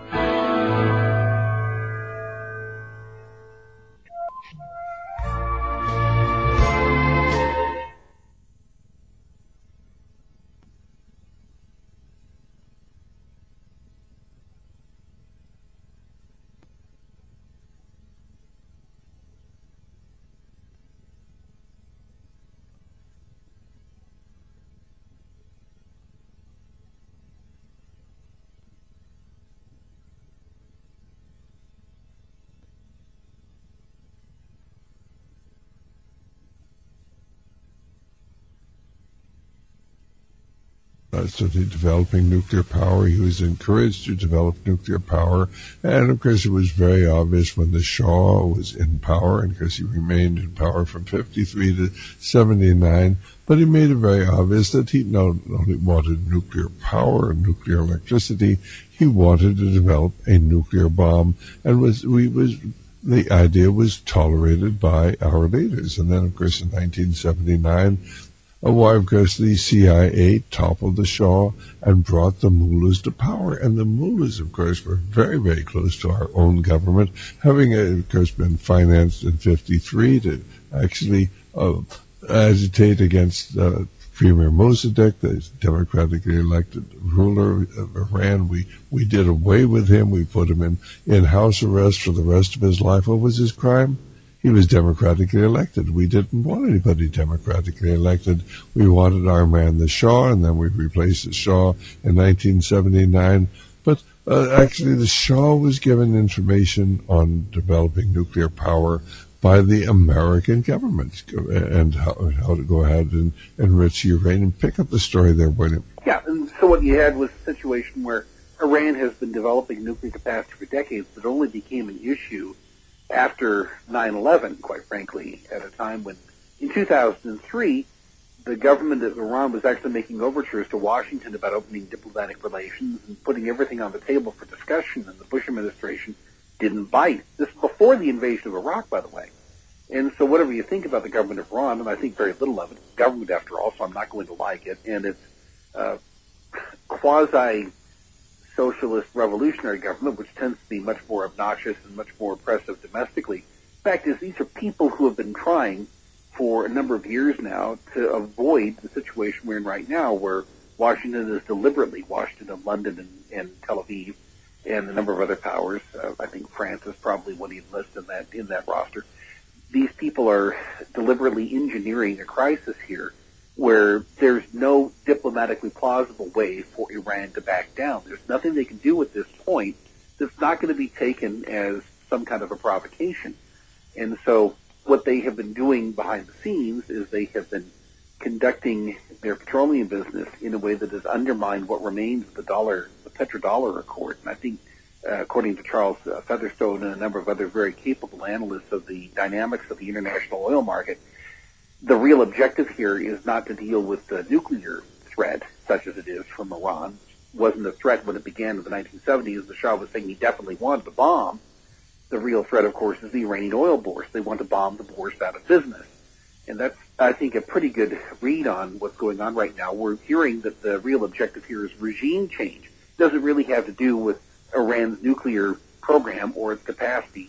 Uh, started developing nuclear power. He was encouraged to develop nuclear power, and of course it was very obvious when the Shah was in power, and of course he remained in power from fifty-three to seventy-nine, but he made it very obvious that he not only wanted nuclear power and nuclear electricity, he wanted to develop a nuclear bomb, and was we was the idea was tolerated by our leaders. And then of course in nineteen seventy-nine, why, of course, the C I A toppled the Shah and brought the mullahs to power. And the mullahs, of course, were very, very close to our own government, having, uh, of course, been financed in fifty-three to actually uh, agitate against uh, Premier Mossadegh, the democratically elected ruler of Iran. We we did away with him. We put him in, in house arrest for the rest of his life. What was his crime? He was democratically elected. We didn't want anybody democratically elected. We wanted our man, the Shah, and then we replaced the Shah in nineteen seventy-nine. But uh, actually, the Shah was given information on developing nuclear power by the American government and how, how to go ahead and enrich uranium. Pick up the story there, William. Yeah, and so what you had was a situation where Iran has been developing nuclear capacity for decades, but only became an issue after nine eleven, quite frankly, at a time when, in two thousand three, the government of Iran was actually making overtures to Washington about opening diplomatic relations and putting everything on the table for discussion, and the Bush administration didn't bite. This is before the invasion of Iraq, by the way. And so whatever you think about the government of Iran, and I think very little of it, it's government after all, so I'm not going to like it, and it's uh, quasi-socialist revolutionary government, which tends to be much more obnoxious and much more oppressive domestically. The fact is, these are people who have been trying for a number of years now to avoid the situation we're in right now, where Washington is deliberately, Washington and London and, and Tel Aviv and a number of other powers, uh, I think France is probably one you'd list in that, in that roster. These people are deliberately engineering a crisis here where there's no diplomatically plausible way for Iran to back down. There's nothing they can do at this point that's not going to be taken as some kind of a provocation. And so what they have been doing behind the scenes is they have been conducting their petroleum business in a way that has undermined what remains of the dollar, the petrodollar accord. And I think, uh, according to Charles uh, Featherstone and a number of other very capable analysts of the dynamics of the international oil market, the real objective here is not to deal with the nuclear threat, such as it is from Iran. It wasn't a threat when it began in the nineteen seventies. The Shah was saying he definitely wanted to bomb. The real threat, of course, is the Iranian oil bourse. They want to bomb the bourse out of business. And that's, I think, a pretty good read on what's going on right now. We're hearing that the real objective here is regime change. It doesn't really have to do with Iran's nuclear program or its capacity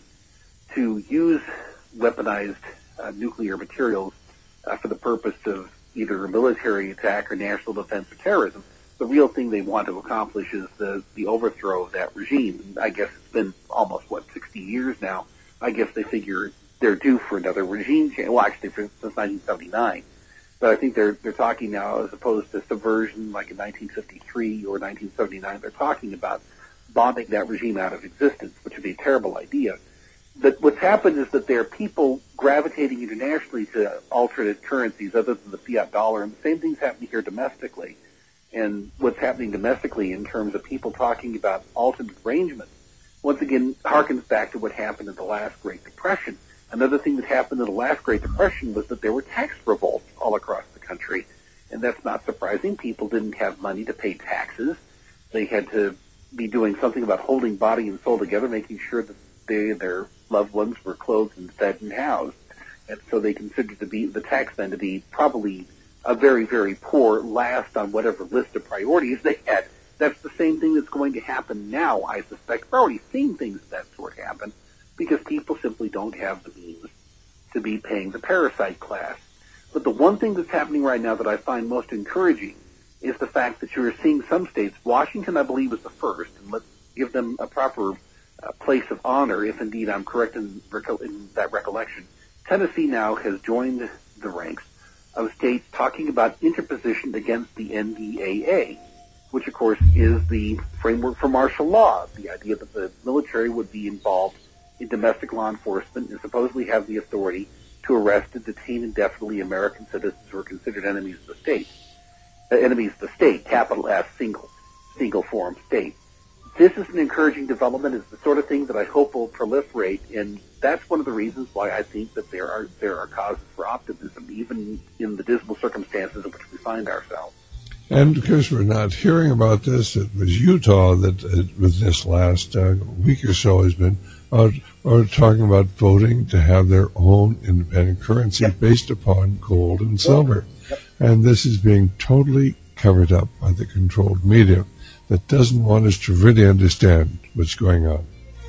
to use weaponized uh, nuclear materials uh, for the purpose of either a military attack or national defense or terrorism. The real thing they want to accomplish is the, the overthrow of that regime. And I guess it's been almost, what, sixty years now. I guess they figure they're due for another regime change. Well, actually, for, since nineteen seventy-nine. But I think they're they're talking now, as opposed to subversion like in nineteen fifty-three or nineteen seventy-nine, they're talking about bombing that regime out of existence, which would be a terrible idea. But what's happened is that there are people gravitating internationally to alternate currencies other than the fiat dollar, and the same thing's happening here domestically. And what's happening domestically in terms of people talking about alternate arrangements, once again, harkens back to what happened in the last Great Depression. Another thing that happened in the last Great Depression was that there were tax revolts all across the country. And that's not surprising. People didn't have money to pay taxes. They had to be doing something about holding body and soul together, making sure that they, their loved ones were clothed and fed and housed. And so they considered to be, the tax then to be probably a very, very poor last on whatever list of priorities they had. That's the same thing that's going to happen now, I suspect. We're already seeing things of that sort happen because people simply don't have the means to be paying the parasite class. But the one thing that's happening right now that I find most encouraging is the fact that you're seeing some states, Washington, I believe, is the first, and let's give them a proper uh, place of honor, if indeed I'm correct in, in that recollection. Tennessee now has joined the ranks of states talking about interposition against the N D A A, which, of course, is the framework for martial law, the idea that the military would be involved in domestic law enforcement and supposedly have the authority to arrest and detain indefinitely American citizens who are considered enemies of the state. Uh, enemies of the state, capital S, single, single form state. This is an encouraging development. It's the sort of thing that I hope will proliferate, and that's one of the reasons why I think that there are there are causes for optimism, even in the dismal circumstances in which we find ourselves. And because we're not hearing about this, it was Utah that, uh, with this last uh, week or so, has been uh, uh, talking about voting to have their own independent currency yep. based upon gold and silver. Yep. And this is being totally covered up by the controlled media that doesn't want us to really understand what's going on.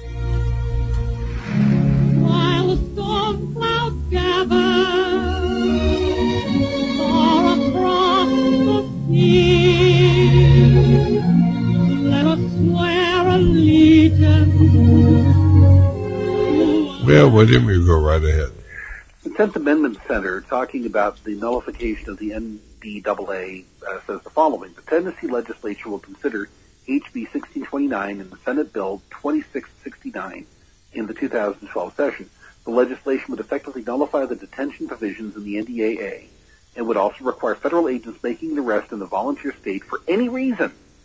While the storm clouds gather far across the sea, let us swear allegiance. Well, William, you go right ahead. The Tenth Amendment Center, talking about the nullification of the N D A A, uh, says the following: the Tennessee legislature will consider H B sixteen twenty-nine and the Senate Bill twenty-six sixty-nine in the two thousand twelve session. The legislation would effectively nullify the detention provisions in the N D A A and would also require federal agents making an arrest in the volunteer state for any reason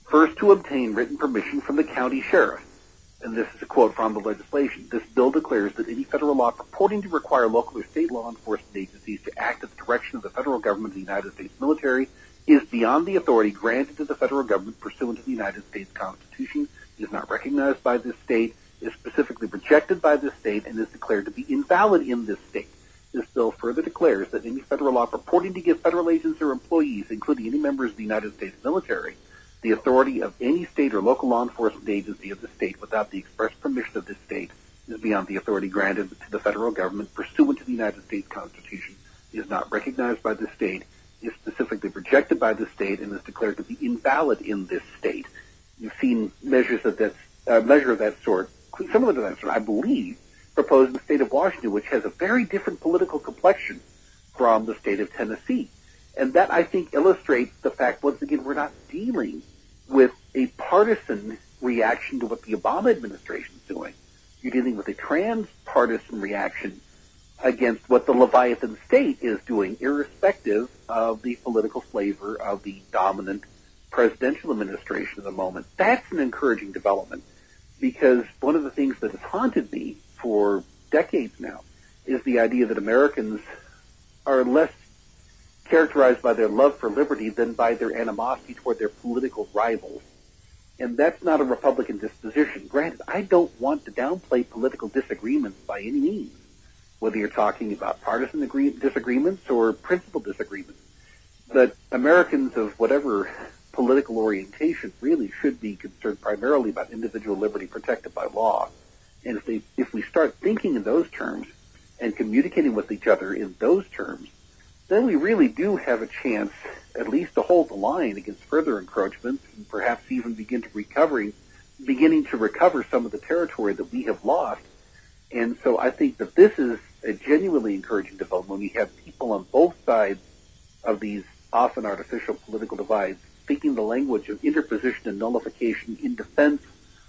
First, to obtain written permission from the county sheriff. And this is a quote from the legislation. This bill declares that any federal law purporting to require local or state law enforcement agencies to act at the direction of the federal government of the United States military is beyond the authority granted to the federal government pursuant to the United States Constitution, is not recognized by this state, is specifically rejected by this state, and is declared to be invalid in this state. This bill further declares that any federal law purporting to give federal agents or employees, including any members of the United States military, the authority of any state or local law enforcement agency of the state without the express permission of this state is beyond the authority granted to the federal government pursuant to the United States Constitution, is not recognized by this state, is specifically rejected by this state, and is declared to be invalid in this state. You've seen measures of that, uh, measure of that sort, similar to that sort, I believe, proposed in the state of Washington, which has a very different political complexion from the state of Tennessee. And that, I think, illustrates the fact, once again, we're not dealing with a partisan reaction to what the Obama administration is doing. You're dealing with a transpartisan reaction against what the Leviathan state is doing, irrespective of the political flavor of the dominant presidential administration at the moment. That's an encouraging development, because one of the things that has haunted me for decades now is the idea that Americans are less characterized by their love for liberty than by their animosity toward their political rivals. And that's not a Republican disposition. Granted, I don't want to downplay political disagreements by any means, whether you're talking about partisan agree- disagreements or principal disagreements. But Americans of whatever political orientation really should be concerned primarily about individual liberty protected by law. And if they, if we start thinking in those terms and communicating with each other in those terms, then we really do have a chance at least to hold the line against further encroachments and perhaps even begin to recovering, beginning to recover some of the territory that we have lost. And so I think that this is a genuinely encouraging development when we have people on both sides of these often artificial political divides speaking the language of interposition and nullification in defense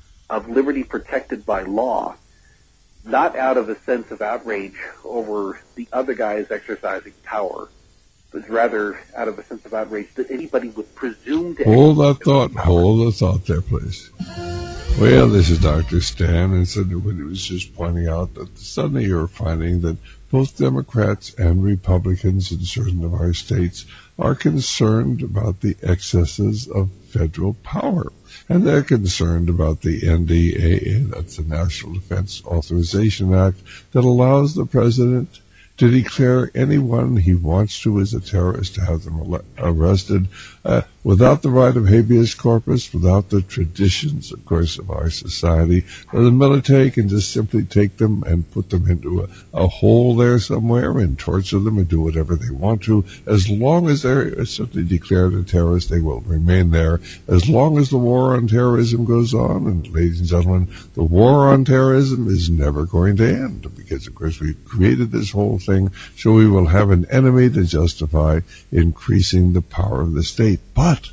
of liberty protected by law, not out of a sense of outrage over the other guys exercising power, but rather out of a sense of outrage that anybody would presume to... Hold that thought. Hold the thought there, please. Well, this is Doctor Stan, and so when he was just pointing out that suddenly you're finding that both Democrats and Republicans in certain of our states are concerned about the excesses of federal power. And they're concerned about the N D A A, that's the National Defense Authorization Act, that allows the president to declare anyone he wants to as a terrorist, to have them arrested, uh, without the right of habeas corpus, without the traditions, of course, of our society. Or the military can just simply take them and put them into a, a hole there somewhere and torture them and do whatever they want to. As long as they're simply declared a terrorist, they will remain there. As long as the war on terrorism goes on, and ladies and gentlemen, the war on terrorism is never going to end, because, of course, we've created this whole thing so we will have an enemy to justify increasing the power of the state. But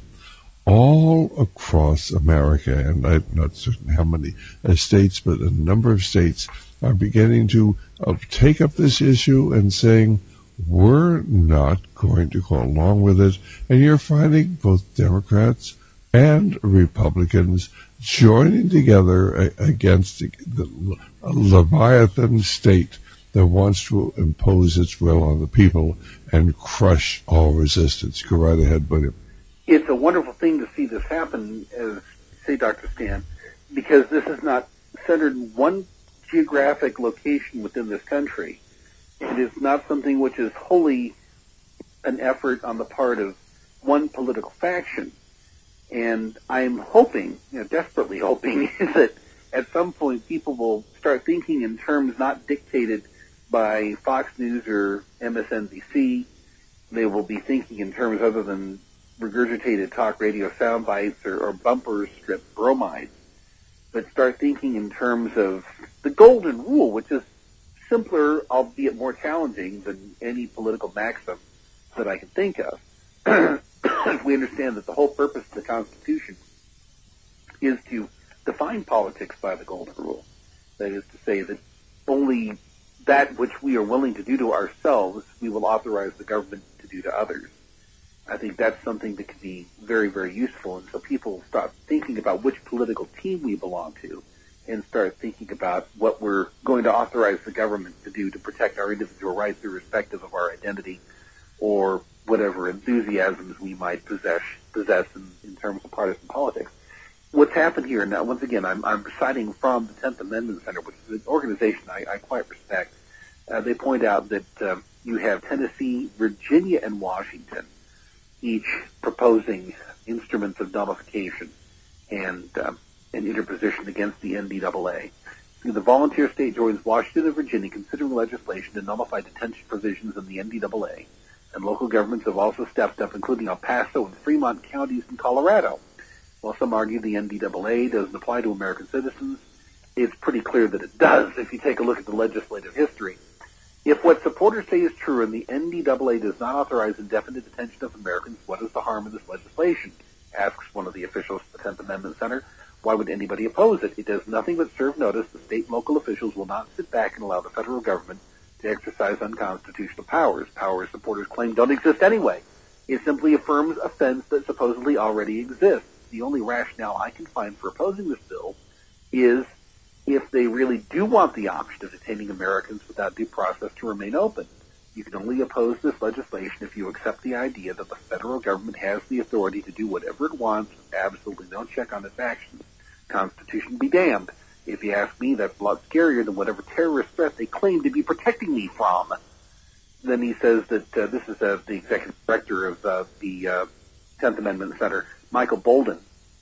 all across America, and I'm not certain how many uh, states, but a number of states are beginning to uh, take up this issue and saying, we're not going to go along with it. And you're finding both Democrats and Republicans joining together uh, against the, the Leviathan state that wants to impose its will on the people and crush all resistance. Go right ahead, William. It's a wonderful thing to see this happen, as say Doctor Stan, because this is not centered in one geographic location within this country. It is not something which is wholly an effort on the part of one political faction. And I'm hoping, you know, desperately hoping, that at some point people will start thinking in terms not dictated by Fox News or M S N B C. They will be thinking in terms other than regurgitated talk radio sound bites or, or bumper strip bromides, but start thinking in terms of the golden rule, which is simpler, albeit more challenging than any political maxim that I can think of. We understand that the whole purpose of the Constitution is to define politics by the golden rule. That is to say that only that which we are willing to do to ourselves, we will authorize the government to do to others. I think that's something that could be very, very useful. And so people start thinking about which political team we belong to and start thinking about what we're going to authorize the government to do to protect our individual rights irrespective of our identity or whatever enthusiasms we might possess, possess in, in terms of partisan politics. What's happened here, now, once again, I'm, I'm reciting from the tenth Amendment Center, which is an organization I, I quite respect. Uh, they point out that uh, you have Tennessee, Virginia, and Washington, each proposing instruments of nullification and uh, an interposition against the N D A A. The volunteer state joins Washington and Virginia considering legislation to nullify detention provisions in the N D A A, and local governments have also stepped up, including El Paso and Fremont counties in Colorado. While some argue the N D A A doesn't apply to American citizens, it's pretty clear that it does if you take a look at the legislative history. If what supporters say is true and the N D A A does not authorize indefinite detention of Americans, what is the harm of this legislation? Asks one of the officials at the tenth Amendment Center. Why would anybody oppose it? It does nothing but serve notice that state and local officials will not sit back and allow the federal government to exercise unconstitutional powers. Powers supporters claim don't exist anyway. It simply affirms a fence that supposedly already exists. The only rationale I can find for opposing this bill is if they really do want the option of detaining Americans without due process to remain open. You can only oppose this legislation if you accept the idea that the federal government has the authority to do whatever it wants with absolutely no check on its actions. Constitution be damned. If you ask me, that's a lot scarier than whatever terrorist threat they claim to be protecting me from. Then he says that uh, this is uh, the executive director of uh, the uh, tenth Amendment Center, Michael Bolden,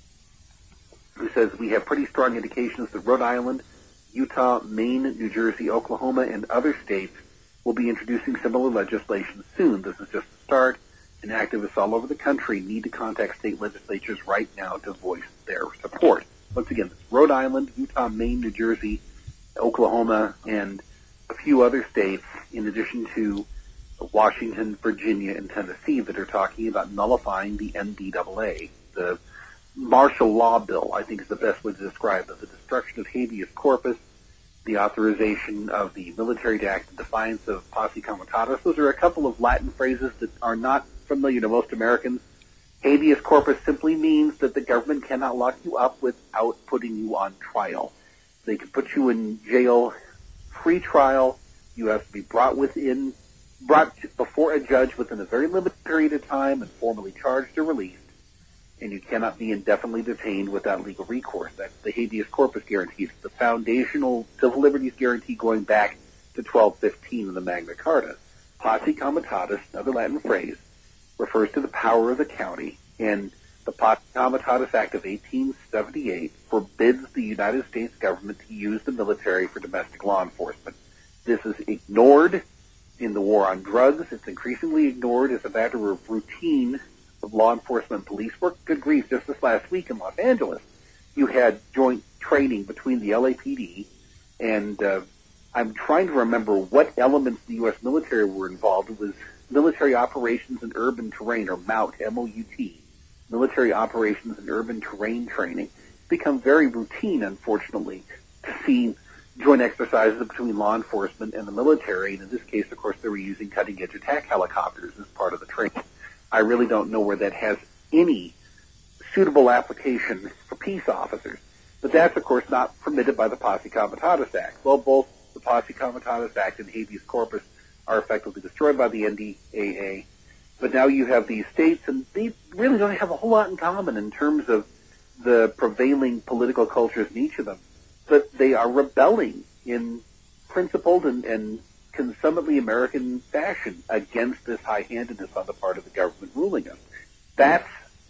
who says we have pretty strong indications that Rhode Island, Utah, Maine, New Jersey, Oklahoma, and other states will be introducing similar legislation soon. This is just the start, and activists all over the country need to contact state legislatures right now to voice their support. Once again, it's Rhode Island, Utah, Maine, New Jersey, Oklahoma, and a few other states, in addition to Washington, Virginia, and Tennessee, that are talking about nullifying the N D A A. The martial law bill, I think, is the best way to describe it. The destruction of habeas corpus, the authorization of the military to act in defiance of posse comitatus. Those are a couple of Latin phrases that are not familiar to most Americans. Habeas corpus simply means that the government cannot lock you up without putting you on trial. They can put you in jail pre-trial. You have to be brought within, brought before a judge within a very limited period of time and formally charged or released. And you cannot be indefinitely detained without legal recourse. That's the habeas corpus guarantee. It's the foundational civil liberties guarantee going back to twelve fifteen in the Magna Carta. Posse comitatus, another Latin phrase, refers to the power of the county, and the Posse Comitatus Act of eighteen seventy-eight forbids the United States government to use the military for domestic law enforcement. This is ignored in the war on drugs. It's increasingly ignored as a matter of routine of law enforcement and police work. Good grief, just this last week in Los Angeles, you had joint training between the L A P D and uh, I'm trying to remember what elements of the U S military were involved. It was Military Operations in Urban Terrain, or MOUT, M O U T, Military Operations in Urban Terrain Training. It's become very routine, unfortunately, to see joint exercises between law enforcement and the military, and in this case, of course, they were using cutting-edge attack helicopters as part of the training. I really don't know where that has any suitable application for peace officers. But that's, of course, not permitted by the Posse Comitatus Act. Well, both the Posse Comitatus Act and habeas corpus are effectively destroyed by the N D A A. But now you have these states, and they really don't have a whole lot in common in terms of the prevailing political cultures in each of them. But they are rebelling in principled and, and consummately American fashion against this high-handedness on the part of the government ruling us. That's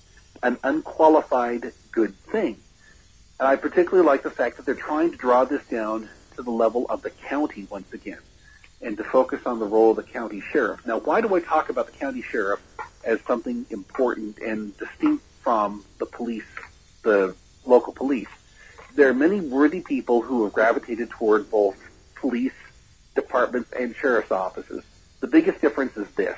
an unqualified good thing. And I particularly like the fact that they're trying to draw this down to the level of the county once again, and to focus on the role of the county sheriff. Now, why do I talk about the county sheriff as something important and distinct from the police, the local police? There are many worthy people who have gravitated toward both police departments and sheriff's offices. The biggest difference is this.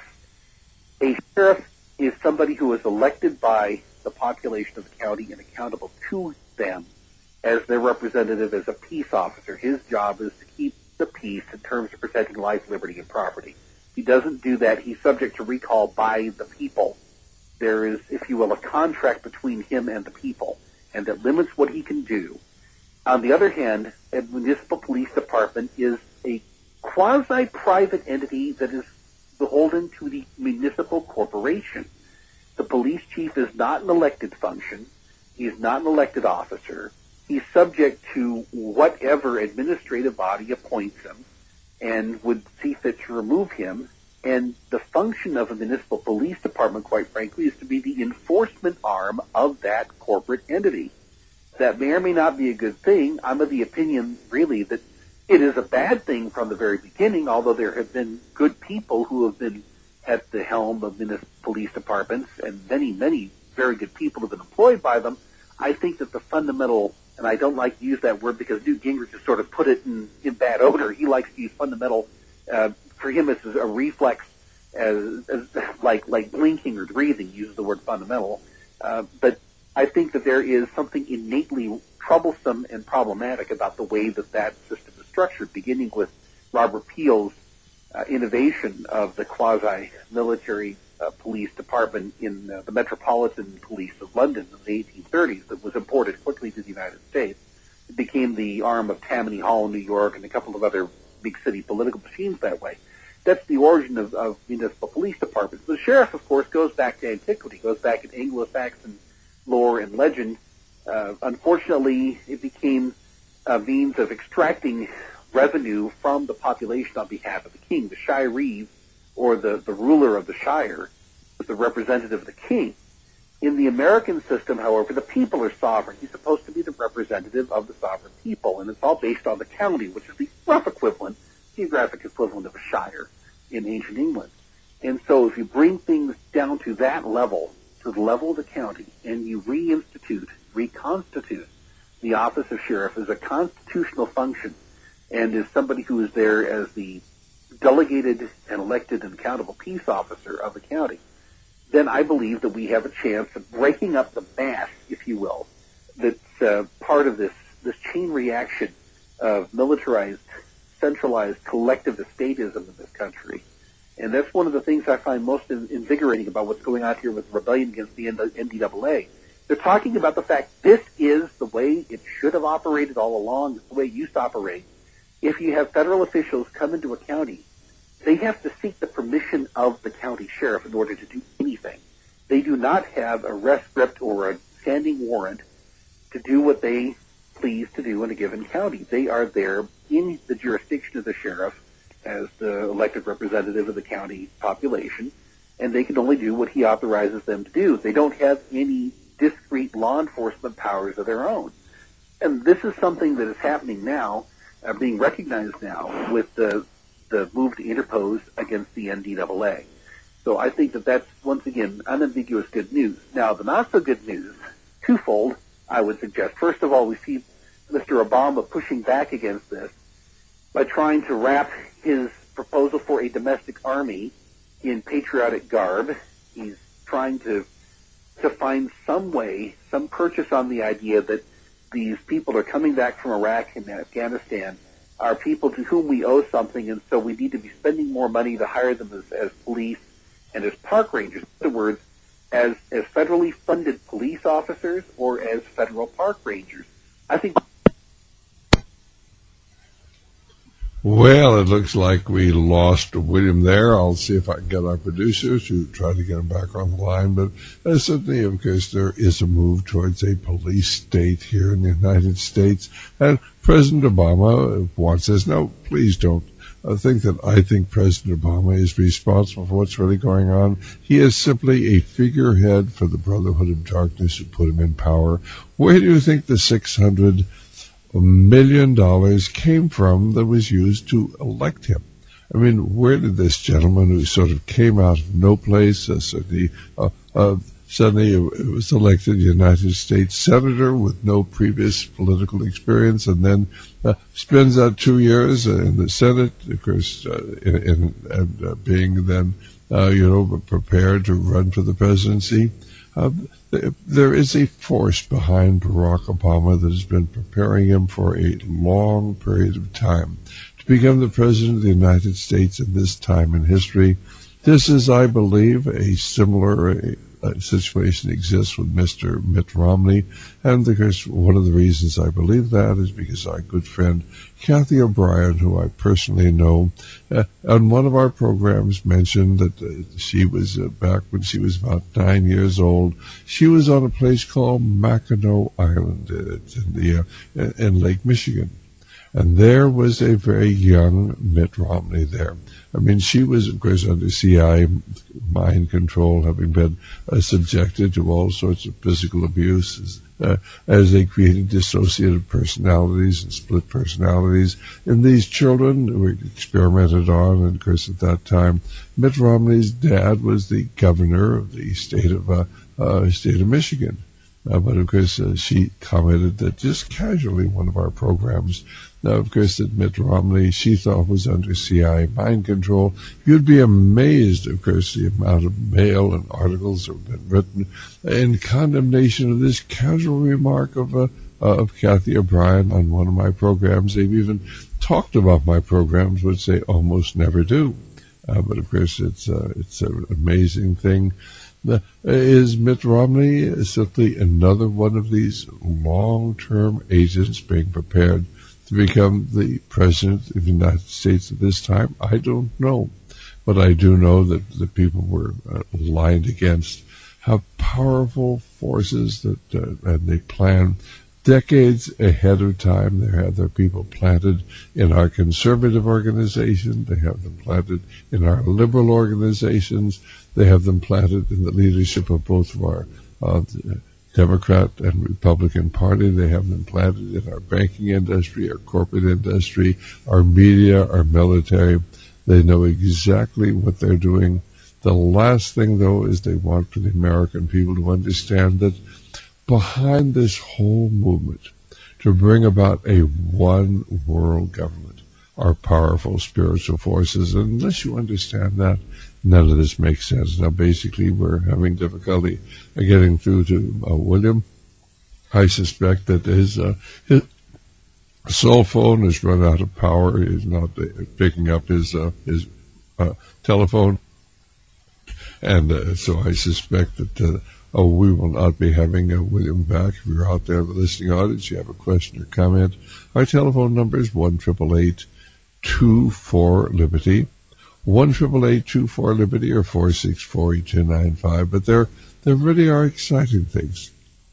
A sheriff is somebody who is elected by the population of the county and accountable to them as their representative, as a peace officer. His job is to keep the peace in terms of protecting life, liberty, and property. If he doesn't do that, he's subject to recall by the people there is, if you will, a contract between him and the people, and that limits what he can do. On the other hand, a municipal police department is a quasi-private entity that is beholden to the municipal corporation. The police chief is not an elected function. He is not an elected officer. He's subject to whatever administrative body appoints him and would see fit to remove him. And the function of a municipal police department, quite frankly, is to be the enforcement arm of that corporate entity. That may or may not be a good thing. I'm of the opinion, really, that it is a bad thing from the very beginning, although there have been good people who have been at the helm of municipal police departments, and many, many very good people have been employed by them. I think that the fundamental, and I don't like to use that word because Newt Gingrich has sort of put it in, in bad odor. He likes to use fundamental. Uh, for him, it's a reflex, as, as like like blinking or breathing. Uses the word fundamental, uh, but I think that there is something innately troublesome and problematic about the way that that system is structured, beginning with Robert Peel's uh, innovation of the quasi-military uh, police department in uh, the Metropolitan Police of London in the eighteen thirties that was imported quickly to the United States. It became the arm of Tammany Hall in New York and a couple of other big city political machines that way. That's the origin of, of municipal police departments. The sheriff, of course, goes back to antiquity, goes back in Anglo-Saxon lore and legend. Uh, unfortunately, it became a means of extracting revenue from the population on behalf of the king. The shiree, or the, the ruler of the shire, was the representative of the king. In the American system, however, the people are sovereign. He's supposed to be the representative of the sovereign people, and it's all based on the county, which is the rough equivalent, geographic equivalent of a shire in ancient England. And so if you bring things down to that level, to the level of the county, and you reinstitute, reconstitute the office of sheriff as a constitutional function and as somebody who is there as the delegated and elected and accountable peace officer of the county, then I believe that we have a chance of breaking up the mass, if you will, that's uh, part of this, this chain reaction of militarized, centralized, collectivist statism in this country. And that's one of the things I find most invigorating about what's going on here with rebellion against the N D A A. They're talking about the fact this is the way it should have operated all along, it's the way it used to operate. If you have federal officials come into a county, they have to seek the permission of the county sheriff in order to do anything. They do not have a rescript or a standing warrant to do what they please to do in a given county. They are there in the jurisdiction of the sheriff as the elected representative of the county population, and they can only do what he authorizes them to do. They don't have any discrete law enforcement powers of their own. And this is something that is happening now, uh, being recognized now with the the move to interpose against the N D A A. So I think that that's, once again, unambiguous good news. Now, the not-so-good news, twofold, I would suggest. First of all, we see Mister Obama pushing back against this by trying to wrap his proposal for a domestic army in patriotic garb. He's trying to to find some way, some purchase on the idea that these people are coming back from Iraq and Afghanistan are people to whom we owe something, and so we need to be spending more money to hire them as, as police and as park rangers. In other words, as, as federally funded police officers or as federal park rangers. I think... Well, it looks like we lost William there. I'll see if I can get our producers to try to get him back on the line. But uh, certainly, of course, there is a move towards a police state here in the United States. And President Obama wants us. No, please don't uh, think that I think President Obama is responsible for what's really going on. He is simply a figurehead for the Brotherhood of Darkness who put him in power. Where do you think the six hundred million dollars came from that was used to elect him? I mean, where did this gentleman who sort of came out of no place, uh, suddenly, uh, uh, suddenly was elected United States Senator with no previous political experience, and then uh, spends that two years in the Senate, of course, uh, in, in, and uh, being then, uh, you know, prepared to run for the presidency? Uh, there is a force behind Barack Obama that has been preparing him for a long period of time to become the President of the United States in this time in history. This is, I believe, a similar, a, uh, situation exists with Mister Mitt Romney. And of course, one of the reasons I believe that is because our good friend Kathy O'Brien, who I personally know, uh, on one of our programs mentioned that uh, she was, uh, back when she was about nine years old, she was on a place called Mackinac Island. It's in, the, uh, in Lake Michigan. And there was a very young Mitt Romney there. I mean, she was, of course, under C I mind control, having been uh, subjected to all sorts of physical abuse uh, as they created dissociative personalities and split personalities. And these children were experimented on, and, of course, at that time, Mitt Romney's dad was the governor of the state of uh, uh, state of Michigan. Uh, but, of course, uh, she commented that just casually in one of our programs, now, of course, that Mitt Romney, she thought was under C I mind control. You'd be amazed, of course, the amount of mail and articles that have been written in condemnation of this casual remark of uh, uh, of Kathy O'Brien on one of my programs. They've even talked about my programs, which they almost never do. Uh, but, of course, it's, uh, it's an amazing thing. Uh, is Mitt Romney simply another one of these long-term agents being prepared to become the president of the United States at this time? I don't know. But I do know that the people were uh, lined against how powerful forces that, uh, and they plan decades ahead of time. They have their people planted in our conservative organization. They have them planted in our liberal organizations. They have them planted in the leadership of both of our uh, Democrat and Republican Party. They have them planted in our banking industry, our corporate industry, our media, our military. They know exactly what they're doing. The last thing, though, is they want for the American people to understand that behind this whole movement to bring about a one world government are powerful spiritual forces. And unless you understand that, none of this makes sense. Now, basically, we're having difficulty getting through to uh, William. I suspect that his, uh, his cell phone has run out of power. He's not uh, picking up his uh, his uh, telephone. And uh, so I suspect that uh, oh, we will not be having uh, William back. If you're out there in the listening audience, you have a question or comment, our telephone number is one eight eight eight, two four, Liberty. one eight eight eight, two four, Liberty or four six four, two nine five. But there, there really are exciting things.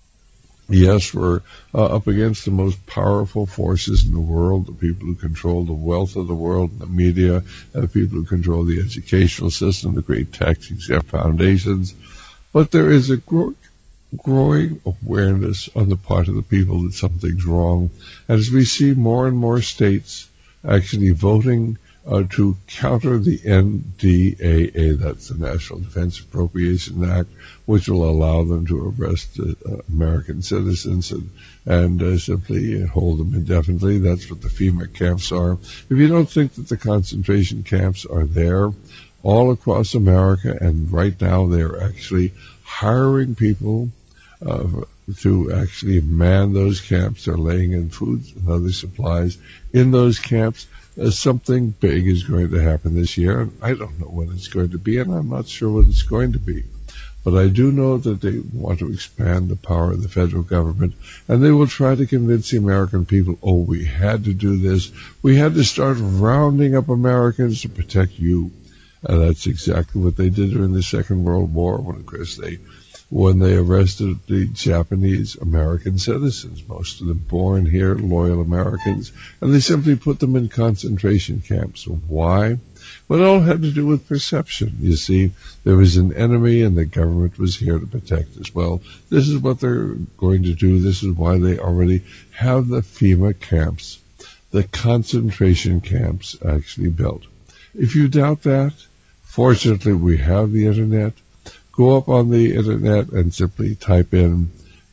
Yes, we're uh, up against the most powerful forces in the world, the people who control the wealth of the world, the media, and the people who control the educational system, the great tax-exempt foundations. But there is a gro- growing awareness on the part of the people that something's wrong. And as we see more and more states actually voting Uh, to counter the N D A A, that's the National Defense Appropriation Act, which will allow them to arrest uh, uh, American citizens and, and uh, simply hold them indefinitely. That's what the FEMA camps are. If you don't think that the concentration camps are there all across America, and right now they're actually hiring people uh, to actually man those camps. They're laying in food and other supplies in those camps. Uh, something big is going to happen this year, and I don't know what it's going to be, and I'm not sure what it's going to be. But I do know that they want to expand the power of the federal government, and they will try to convince the American people, oh, we had to do this. We had to start rounding up Americans to protect you. And that's exactly what they did during the Second World War, when, of course, they when they arrested the Japanese American citizens, most of them born here, loyal Americans, and they simply put them in concentration camps. Why? Well, it all had to do with perception. You see, there was an enemy and the government was here to protect us. Well, this is what they're going to do. This is why they already have the FEMA camps, the concentration camps actually built. If you doubt that, fortunately we have the Internet. Go up on the Internet and simply type in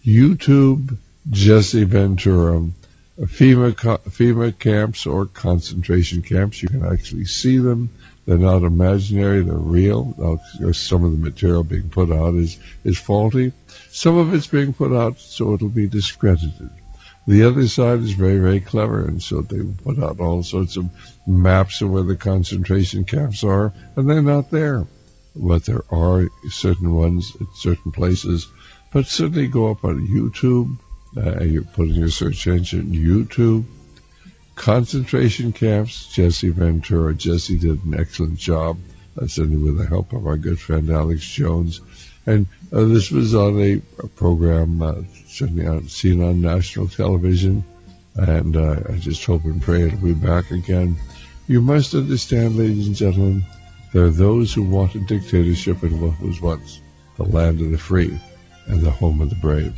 YouTube Jesse Ventura, FEMA, FEMA camps or concentration camps. You can actually see them. They're not imaginary, they're real. Now, some of the material being put out is, is faulty. Some of it's being put out so it'll be discredited. The other side is very, very clever, and so they put out all sorts of maps of where the concentration camps are, and they're not there. but there are certain ones at certain places. But certainly go up on YouTube. Uh, you put in your search engine YouTube. Concentration camps, Jesse Ventura. Jesse did an excellent job, uh, certainly with the help of our good friend Alex Jones. And uh, this was on a, a program uh, certainly on, seen on national television. And uh, I just hope and pray it'll be back again. You must understand, ladies and gentlemen, there are those who want a dictatorship in what was once the land of the free and the home of the brave.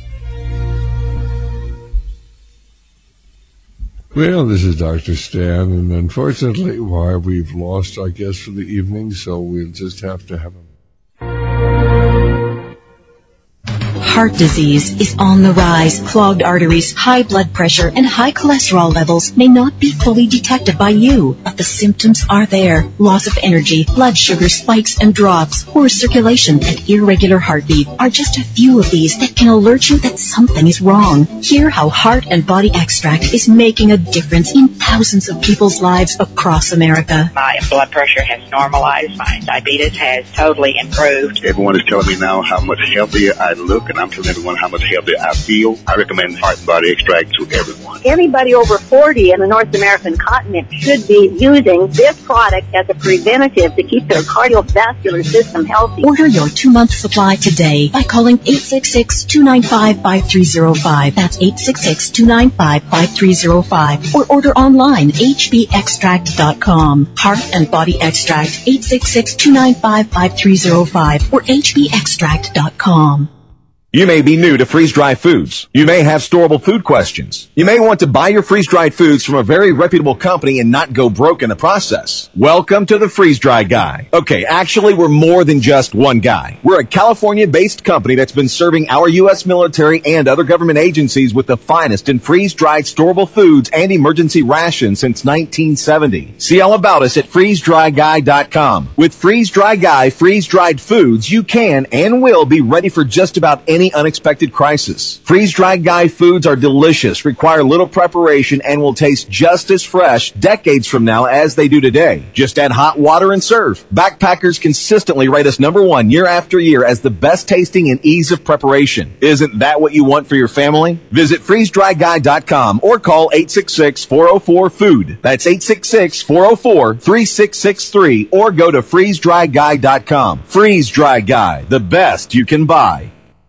Well, this is Doctor Stan, and unfortunately, why we've lost our guest for the evening, so we'll just have to have him. Heart disease is on the rise. Clogged arteries, high blood pressure, and high cholesterol levels may not be fully detected by you, but the symptoms are there. Loss of energy, blood sugar spikes and drops, poor circulation, and irregular heartbeat are just a few of these that can alert you that something is wrong. Hear how Heart and Body Extract is making a difference in thousands of people's lives across America. My blood pressure has normalized. My diabetes has totally improved. Everyone is telling me now how much healthier I look, and I'm telling everyone how much healthier I feel. I recommend Heart and Body Extract to everyone. Anybody over forty in the North American continent should be using this product as a preventative to keep their cardiovascular system healthy. Order your two-month supply today by calling eight six six, two nine five, five three zero five. That's eight six six, two nine five, five three zero five. Or order online, h b extract dot com. Heart and Body Extract, eight six six, two nine five, five three zero five or h b extract dot com. You may be new to freeze-dried foods. You may have storable food questions. You may want to buy your freeze-dried foods from a very reputable company and not go broke in the process. Welcome to the Freeze-Dry Guy. Okay, actually, we're more than just one guy. We're a California-based company that's been serving our U S military and other government agencies with the finest in freeze-dried storable foods and emergency rations since nineteen seventy. See all about us at freeze dry guy dot com. With Freeze-Dry Guy freeze-dried foods, you can and will be ready for just about any unexpected crisis. Freeze-Dried Guy foods are delicious, require little preparation, and will taste just as fresh decades from now as they do today. Just add hot water and serve. Backpackers consistently rate us number one year after year as the best tasting and ease of preparation. Isn't that what you want for your family? Visit freeze dry guy dot com or call eight six six, four oh four, food. That's eight six six, four oh four, three six six three or go to freeze dry guy dot com. Freeze-Dry Guy, the best you can buy.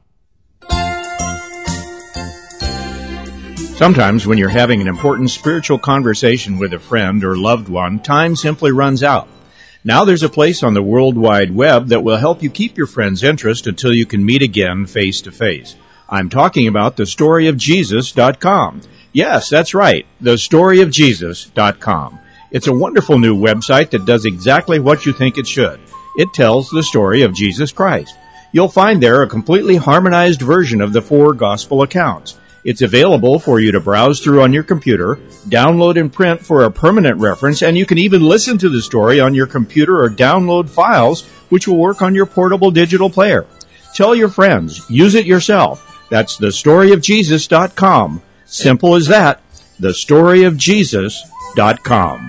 Sometimes when you're having an important spiritual conversation with a friend or loved one, time simply runs out. Now there's a place on the World Wide Web that will help you keep your friend's interest until you can meet again face to face. I'm talking about the story of jesus dot com. Yes, that's right, the story of jesus dot com. It's a wonderful new website that does exactly what you think it should. It tells the story of Jesus Christ. You'll find there a completely harmonized version of the four gospel accounts. It's available for you to browse through on your computer, download and print for a permanent reference, and you can even listen to the story on your computer or download files, which will work on your portable digital player. Tell your friends. Use it yourself. That's the story of jesus dot com. Simple as that. the story of jesus dot com.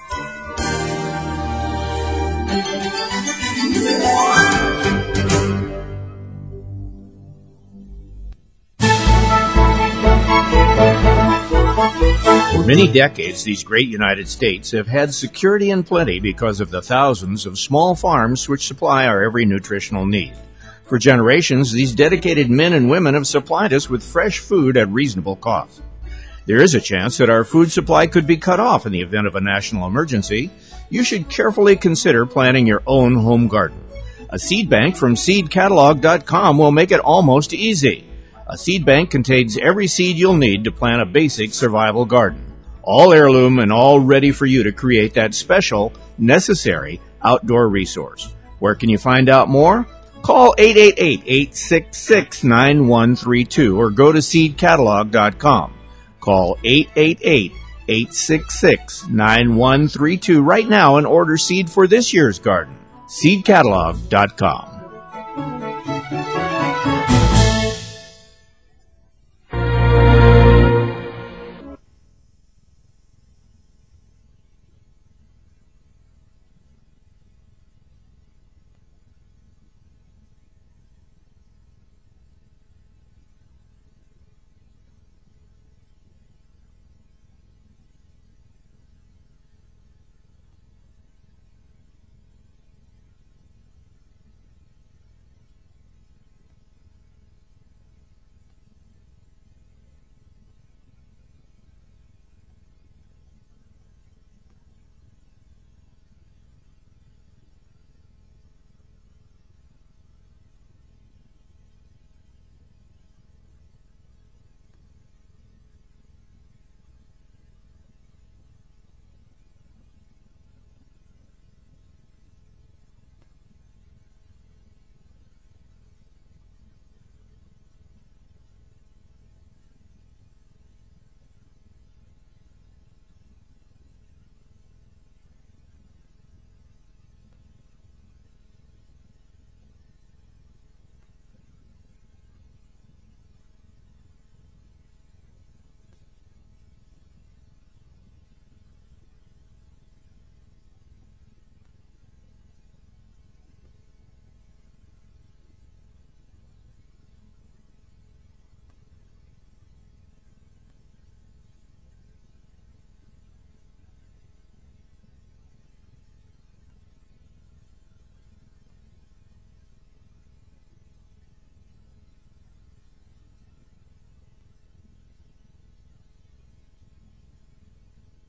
For many decades, these great United States have had security and plenty because of the thousands of small farms which supply our every nutritional need. For generations, these dedicated men and women have supplied us with fresh food at reasonable cost. There is a chance that our food supply could be cut off in the event of a national emergency. You should carefully consider planting your own home garden. A seed bank from seed catalog dot com will make it almost easy. A seed bank contains every seed you'll need to plant a basic survival garden. All heirloom and all ready for you to create that special, necessary outdoor resource. Where can you find out more? Call eight eight eight, eight six six, nine one three two or go to seed catalog dot com. Call eight eight eight, eight six six, nine one three two right now and order seed for this year's garden. seed catalog dot com.